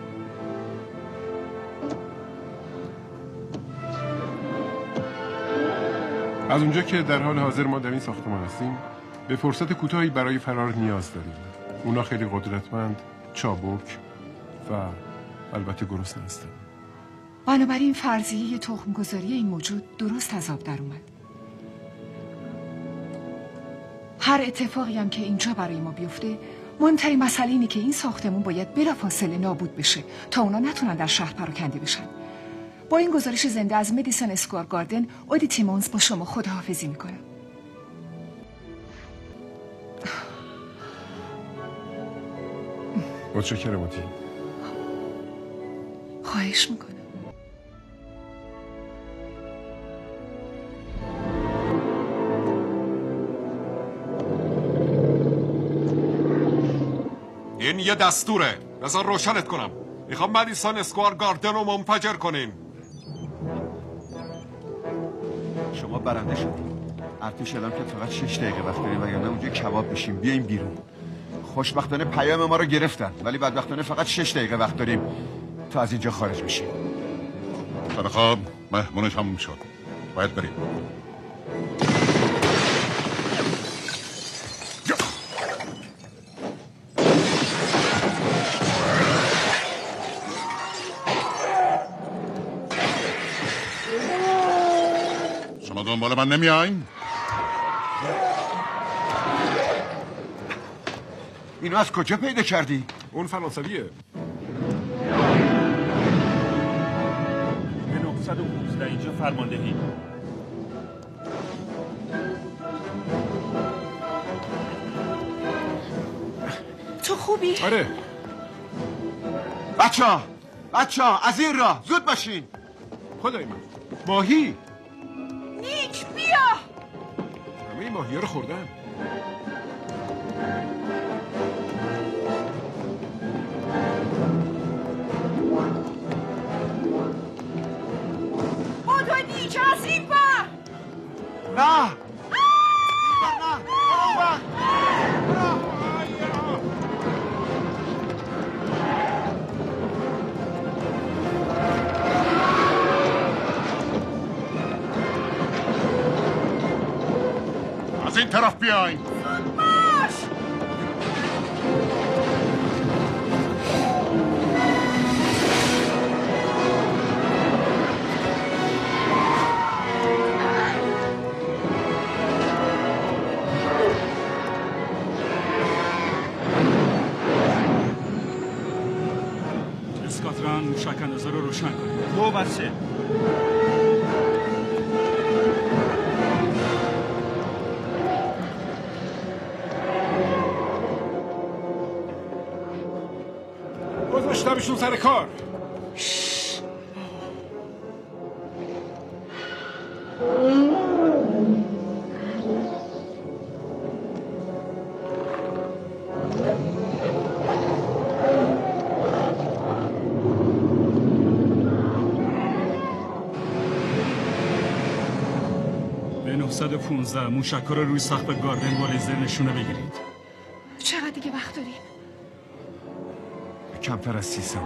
از اونجا که در حال حاضر ما در این ساختمان هستیم به فرصت کوتاهی برای فرار نیاز داریم. اونا خیلی قدرتمند، چابک و البته گرسنه هستن. بنابراین فرضیه تخمگذاری این موجود درست از آب در اومد. هر اتفاقی هم که اینجا برای ما بیفته مهمترین مسئله اینه که این ساختمون باید بلافاصله نابود بشه تا اونا نتونن در شهر پراکنده بشن. با این گزارش زنده از مدیسن اسکوار گاردن اودی تیمونز با شما خداحافظی میکنم. متشکرم اوتی. خواهش میکنم. این یه دستوره. بذار روشنت کنم. میخوام مدیسن اسکوار گاردن رو منفجر کنین. شما برنده شدید. ارتش اعلام کرد فقط شش دقیقه وقت داریم وگرنه اونجا کباب بشیم. بیایم بیرون. خوشبختانه پیام ما رو گرفتن، ولی بدبختانه فقط شش دقیقه وقت داریم تا از اینجا خارج بشیم. خیلی خوب، مهمون تموم شد. باید بریم. شما دنبال من نمیاین؟ اینو از کجا پیدا کردی؟ اون فرانسویه. به نهصد و پانزده اینجا فرماندهی. تو خوبی؟ آره. بچه ها بچه ها از این راه زود باشین. خدای من ماهی. نیک بیا. همه این ماهی ها رو خوردن. بودو نیک از این بر. نه از این طرف بیاین. باش. اسکاتران موشک اندازه رو روشن کنید. دو و سه. گذاشتمشون سر کار. به نهصد و پانزده موشک رو روی سقف گاردن با لیزر نشونه بگیرید. چقدر دیگه وقت داریم؟ کمتر از سی ثانیه.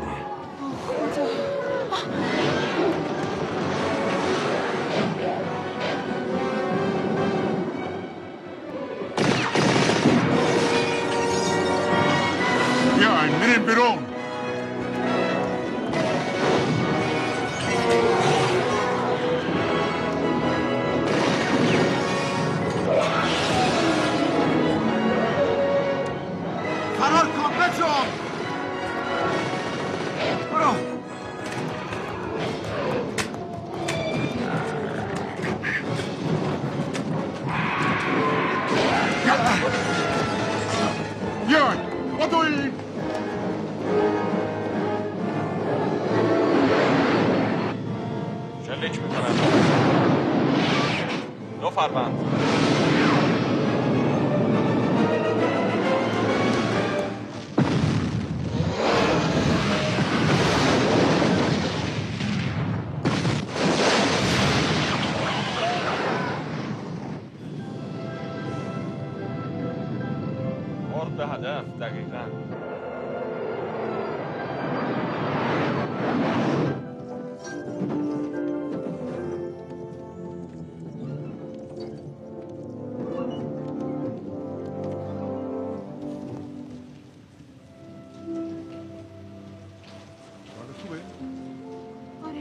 بیاین میریم بیرون. فرار کن بجام. برو. بیاین بدوین. شلیک میکنم. دو فروند. مورد به هدف دقیقاً. آره.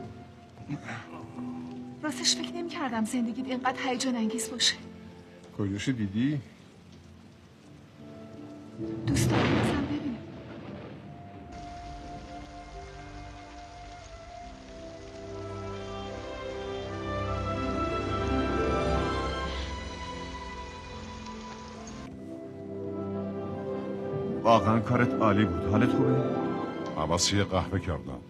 راستش فکر نمی کردم زندگیت اینقدر هیجان انگیز باشه. کجاشو دیدی؟ دوست دارم بازم ببینم. واقعا کارت عالی بود. حالت خوبه؟ عباسی قهوه کردم.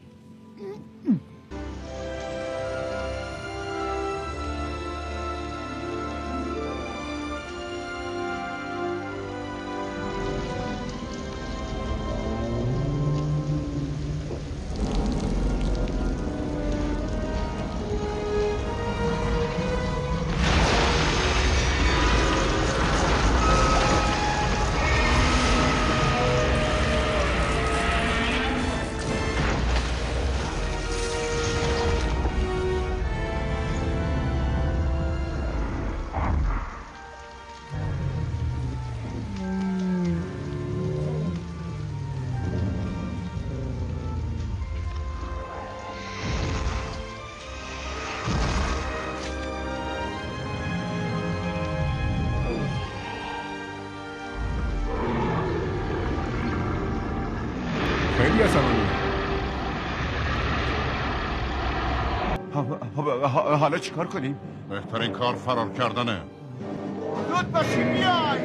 حالا چیکار کنیم؟ بهترین کار فرار کردنه. زود باشیم بیای.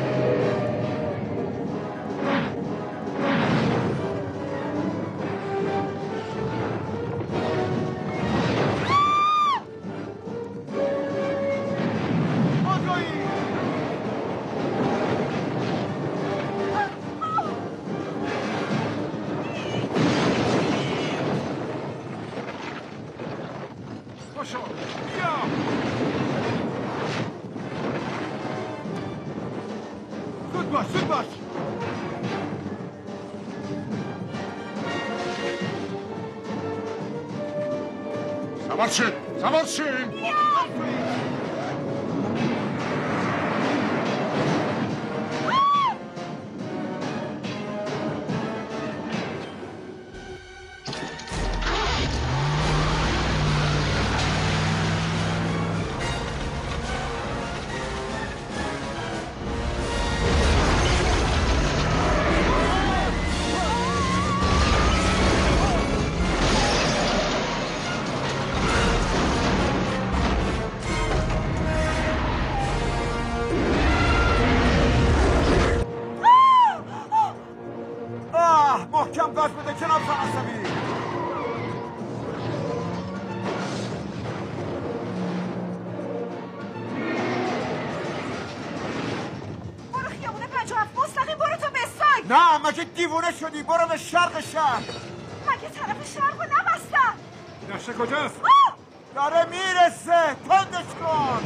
سوار شید سوار شید محکم گاز بده جناب فرانسوی. برو خیابون پنجاه و هفت مستقیم برو تا به سایت. نه مگه دیوونه شدی؟ برو به شرق شهر. مگه طرف شرق رو نبستن؟ نقشه کجاست؟ داره میرسه تندش کن.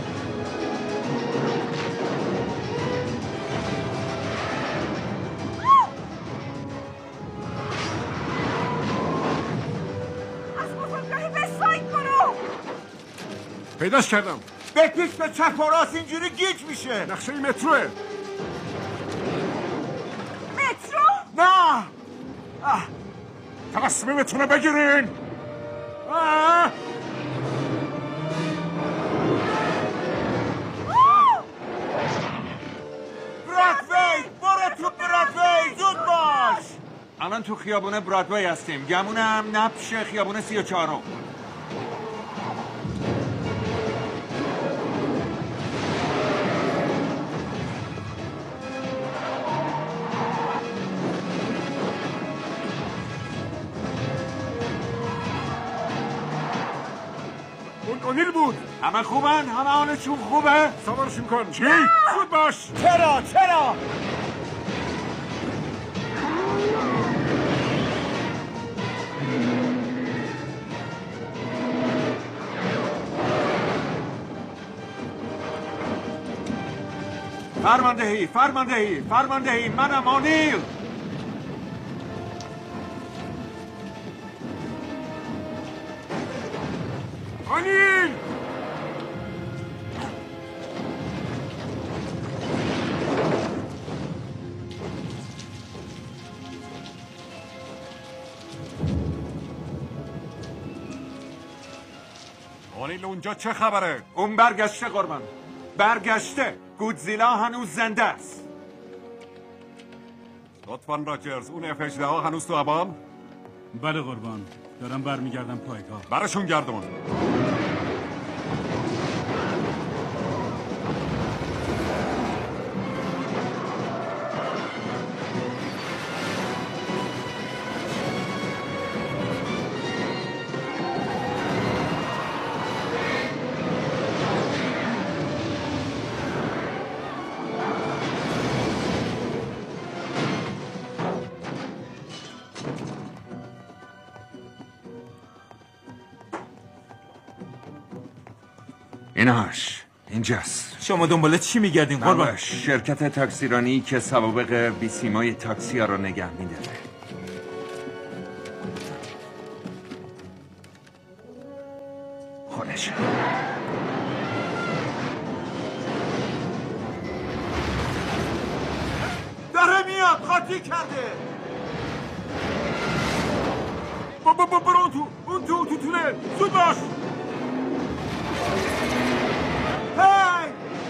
پیداش کردم. به پیش به چپ و راست اینجوری گیج میشه. نقشه متروه. مترو؟ نه. تصمیمتونو بگیرین. آه. برادوی برو تو برادوی زود باش. الان تو خیابون برادوی هستیم. گمونم نبش خیابون سی و چهارم. اونیل بود. همه خوبن؟ همه حالشون خوبه؟ سوارشون کن. چی؟ زود باش. چرا؟ چرا؟ فرماندهی فرماندهی فرماندهی منم آنیل. آنیل آنیل اونجا چه خبره؟ اون برگشته قربان. برگشته. گودزیلا هنوز زنده است. لطفاً راجرز اون اف هجده ها هنوز تو هوام؟ بله قربان. دارم برمیگردم پایگاه. برشون گردون. ایناش اینجاست. شما دنبال چی میگردین قربان؟ شرکت تاکسیرانی که سوابق بیسیمای تاکسی ها رو نگه میداره. خودش داره میاد. قاطی کرده. برو اون تو اون تو تو تونل. زود باش. هی!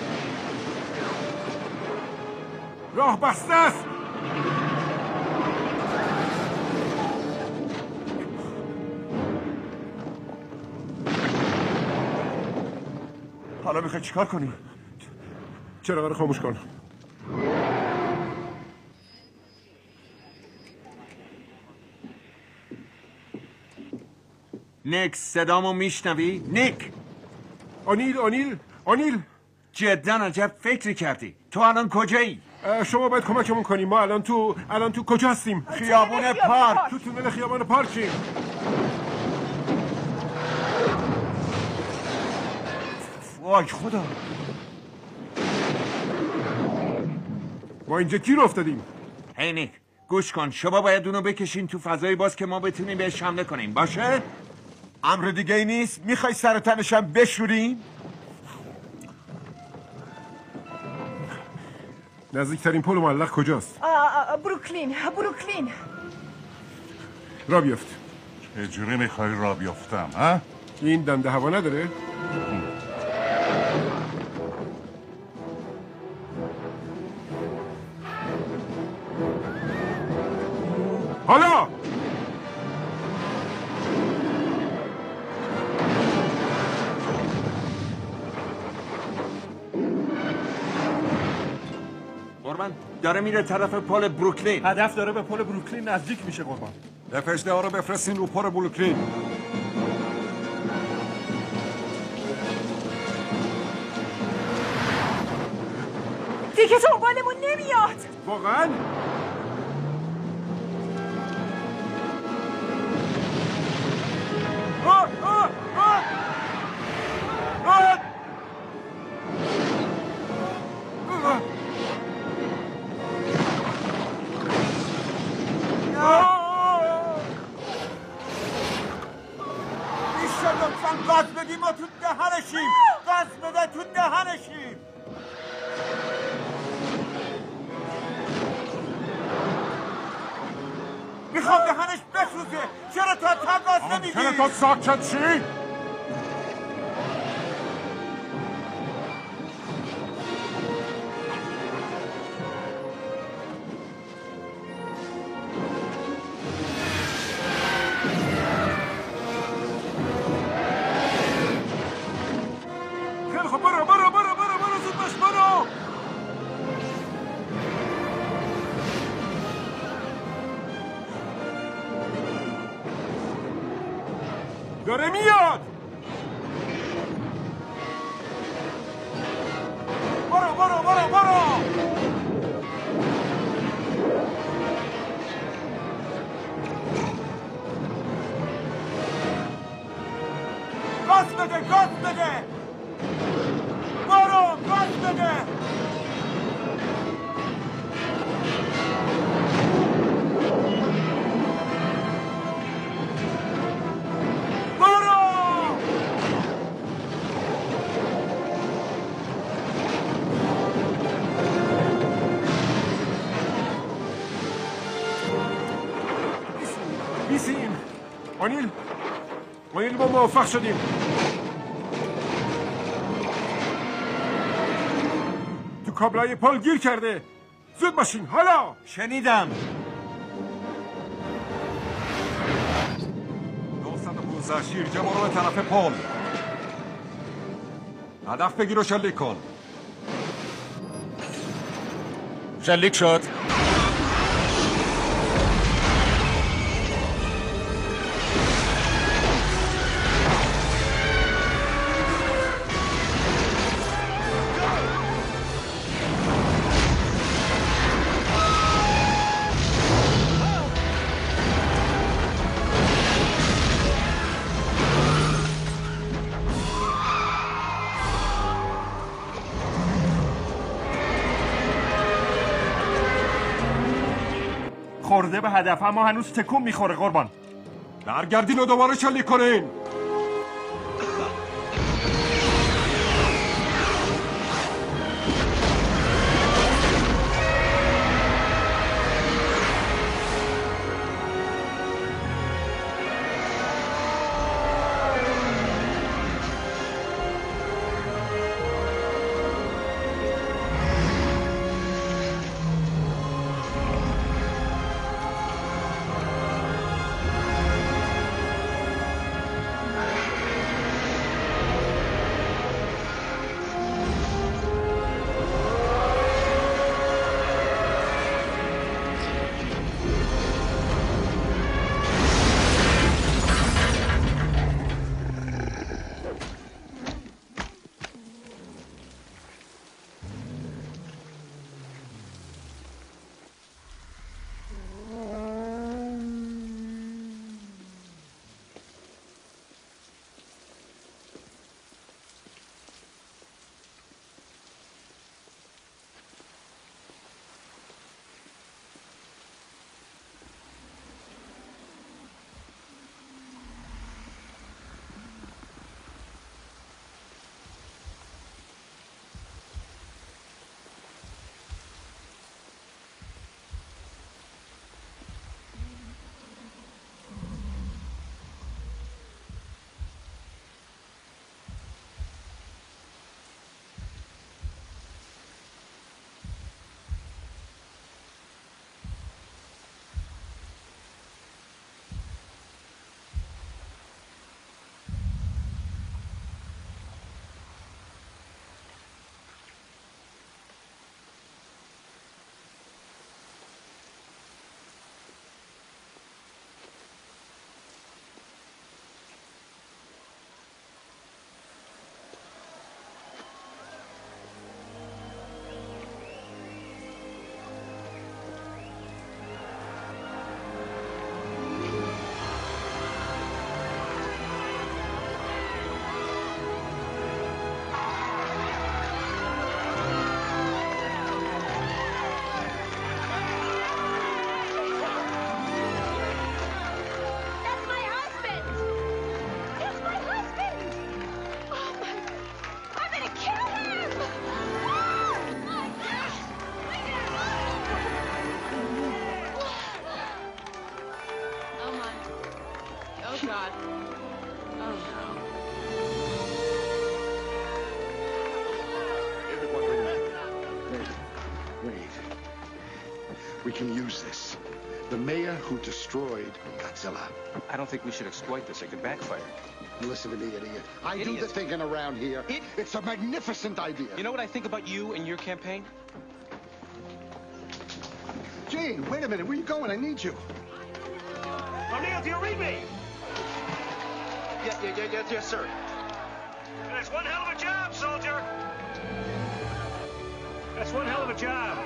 راه بسته است. حالا میخوای چیکار کنی؟ چراغ رو خاموش کن. نیک صدامو میشنوی؟ نیک آنیل آنیل آنیل جدا عجب فکری کردی. تو الان کجایی؟ شما باید کمکمون کنیم. ما الان تو الان تو کجا هستیم؟ خیابون پارک. تو تونل خیابان پارکیم. وای خدا، ما اینجا گیر افتادیم. هی نیک گوش کن، شما باید اونو بکشین تو فضای باز که ما بتونیم بهش حمله کنیم. باشه؟ امر دیگه ای نیست؟ میخوای سر تنشم بشوریم؟ نزدیکترین پل معلق کجاست؟ بروکلین بروکلین. را بیافت. چجوری میخوای را بیافتم ها؟ این دنده هوا نداره؟ حالا قربان داره میره طرف پل بروکلین. هدف داره به پل بروکلین نزدیک میشه قربان. دفشده ها رو بفرستین رو پل بروکلین. دیگه دنبالمون نمیاد. واقعا؟ آه آه آه آه میشه لطفا گاز بدیم و تو دهنشیم. گاز بده تو دهنشیم. میخوام دهنش بسوزه. چرا تا تا گاز نمیدی؟ ممکنه تو ساکت چی؟ خیلی خب برو برو برو برو برو زود باش برو. داره میاد. برو برو برو برو. گاز بده گاز بده. برو گاز بده. بیسیم. آنیل آنیل ما موفق شدیم. تو کابلای پل گیر کرده. زود باشین حالا. شنیدم. دوصد و پونزده شیرجه برو به طرف پل. هدف بگیر و شلیک کن. شلیک شد. خورده به هدف اما هنوز تکون میخوره قربان. برگردین و دوباره شلیک کنین. can use this. The mayor who destroyed Godzilla. I don't think we should exploit this. It could backfire. Listen to me, idiot. I Idiot. do the thinking around here. It- It's a magnificent idea. You know what I think about you and your campaign? Gene, wait a minute. Where you going? I need you. O'Neill, do you read me? Yeah, yeah, yeah, yeah, yes, sir. That's one hell of a job, soldier. That's one hell of a job.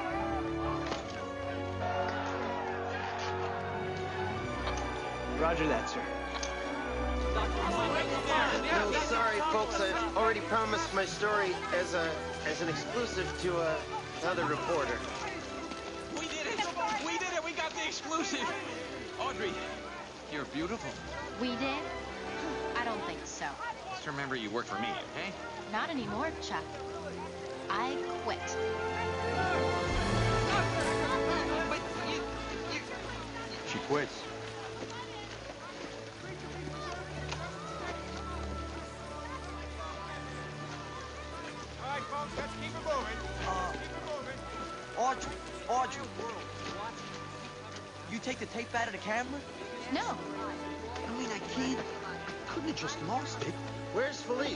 Roger that, sir. No, sorry, folks. I've already promised my story as a as an exclusive to uh, another reporter. We did it! We did it! We got the exclusive! Audrey, you're beautiful. We did? I don't think so. Just remember you work for me, okay? Not anymore, Chuck. I quit. She quits. All right, folks, let's keep it moving. Uh, keep it moving. Audrey, Audrey, you take the tape out of the camera? No. I mean, I can't. Couldn't have just lost it. Where's Philippe?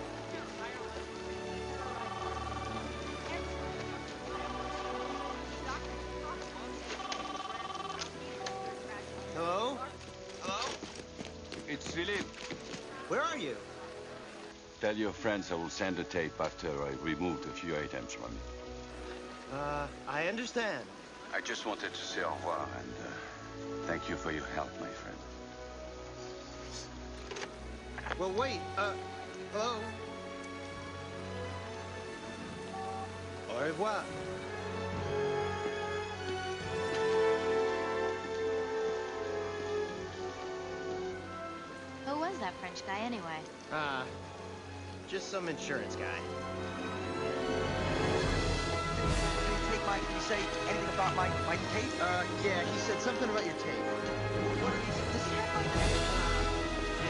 Hello? Hello? It's Philippe. Where are you? Tell your friends I will send the tape after I removed a few items from it. Uh, I understand. I just wanted to say au revoir and uh, thank you for your help, my friend. Well, wait. Uh, hello? Au revoir. Who was that French guy anyway? Ah, uh, just some insurance guy. Take my, did he say anything about my, my tape? Uh, yeah, he said something about your tape. What did he say? This is my tape.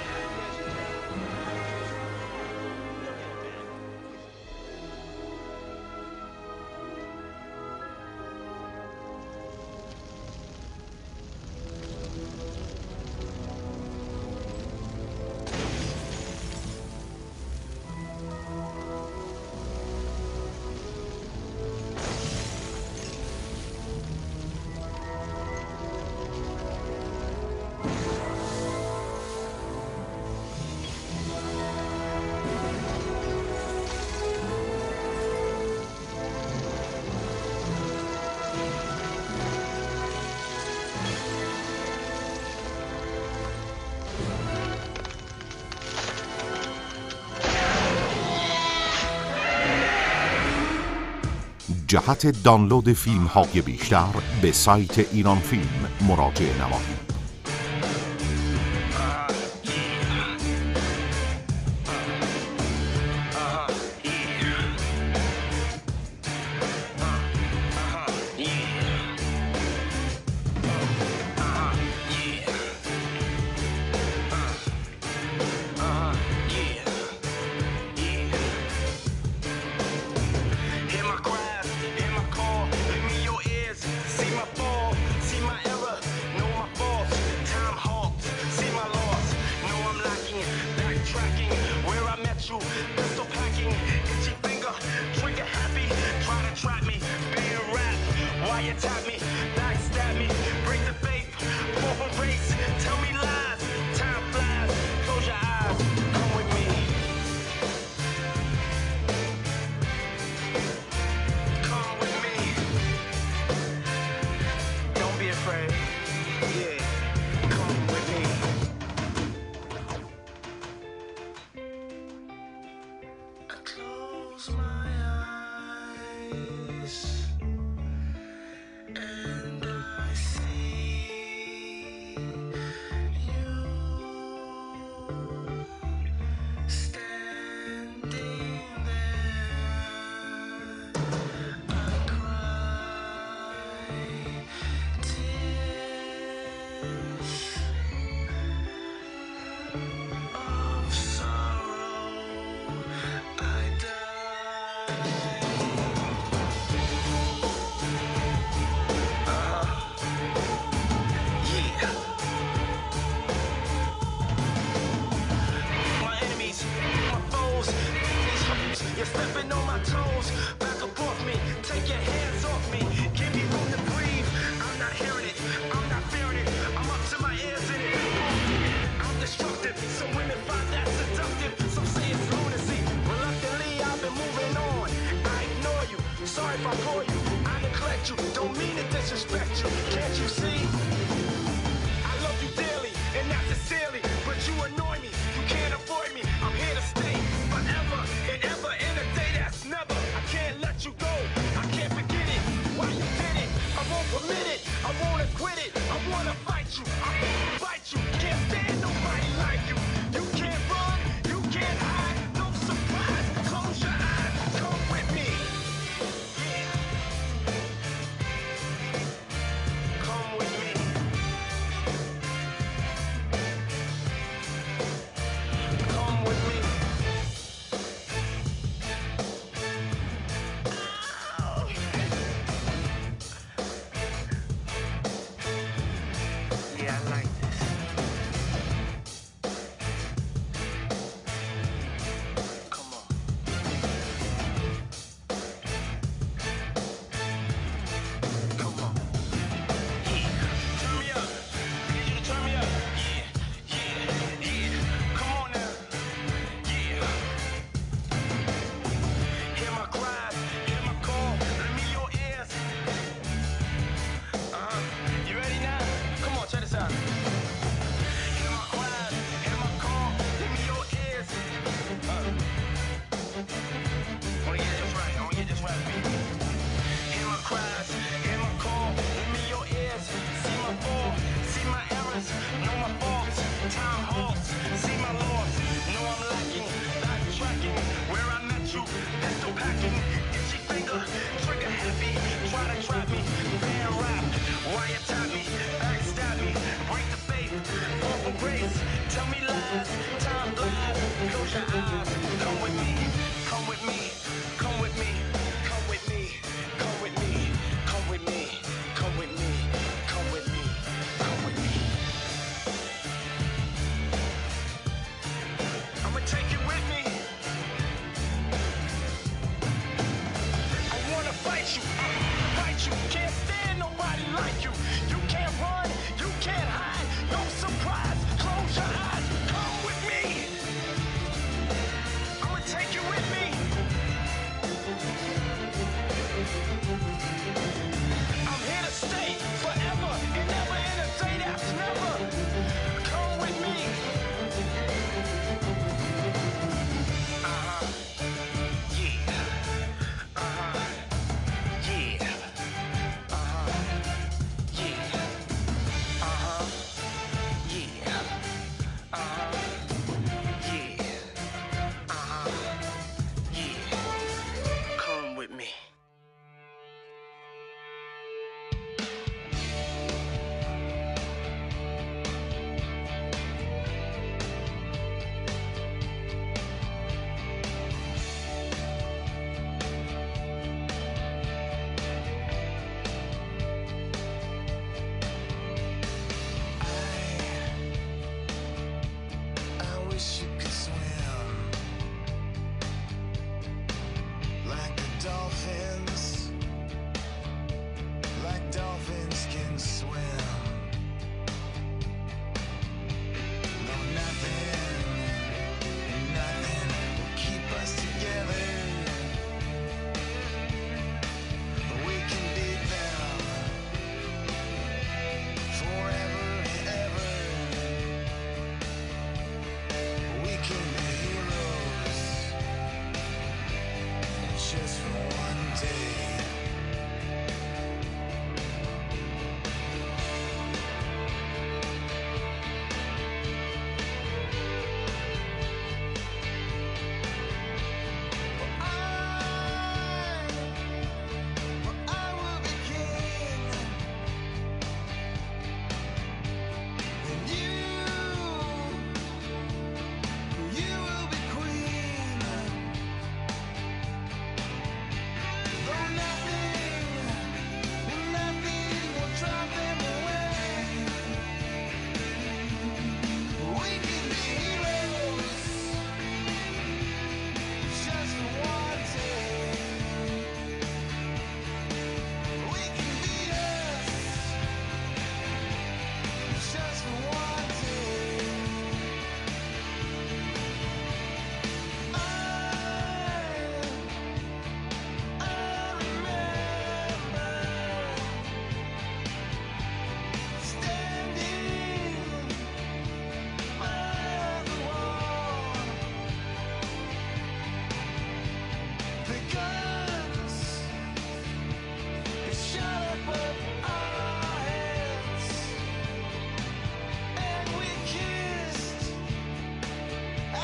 جهت دانلود فیلم های بیشتر به سایت ایران فیلم مراجعه نمایید. you. Don't mean to disrespect you. Can't you see? I love you dearly and not sincerely, but you annoy me. You can't avoid me. I'm here to stay forever and ever in a day that's never. I can't let you go. I can't forget it. Why you did it? I won't permit it. I won't acquit it. I wanna fight you. I wanna fight you. Can't stand nobody like you. You can't run. You can't hide. No surprise. Close your eyes. Come with me. Come with me.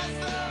Just the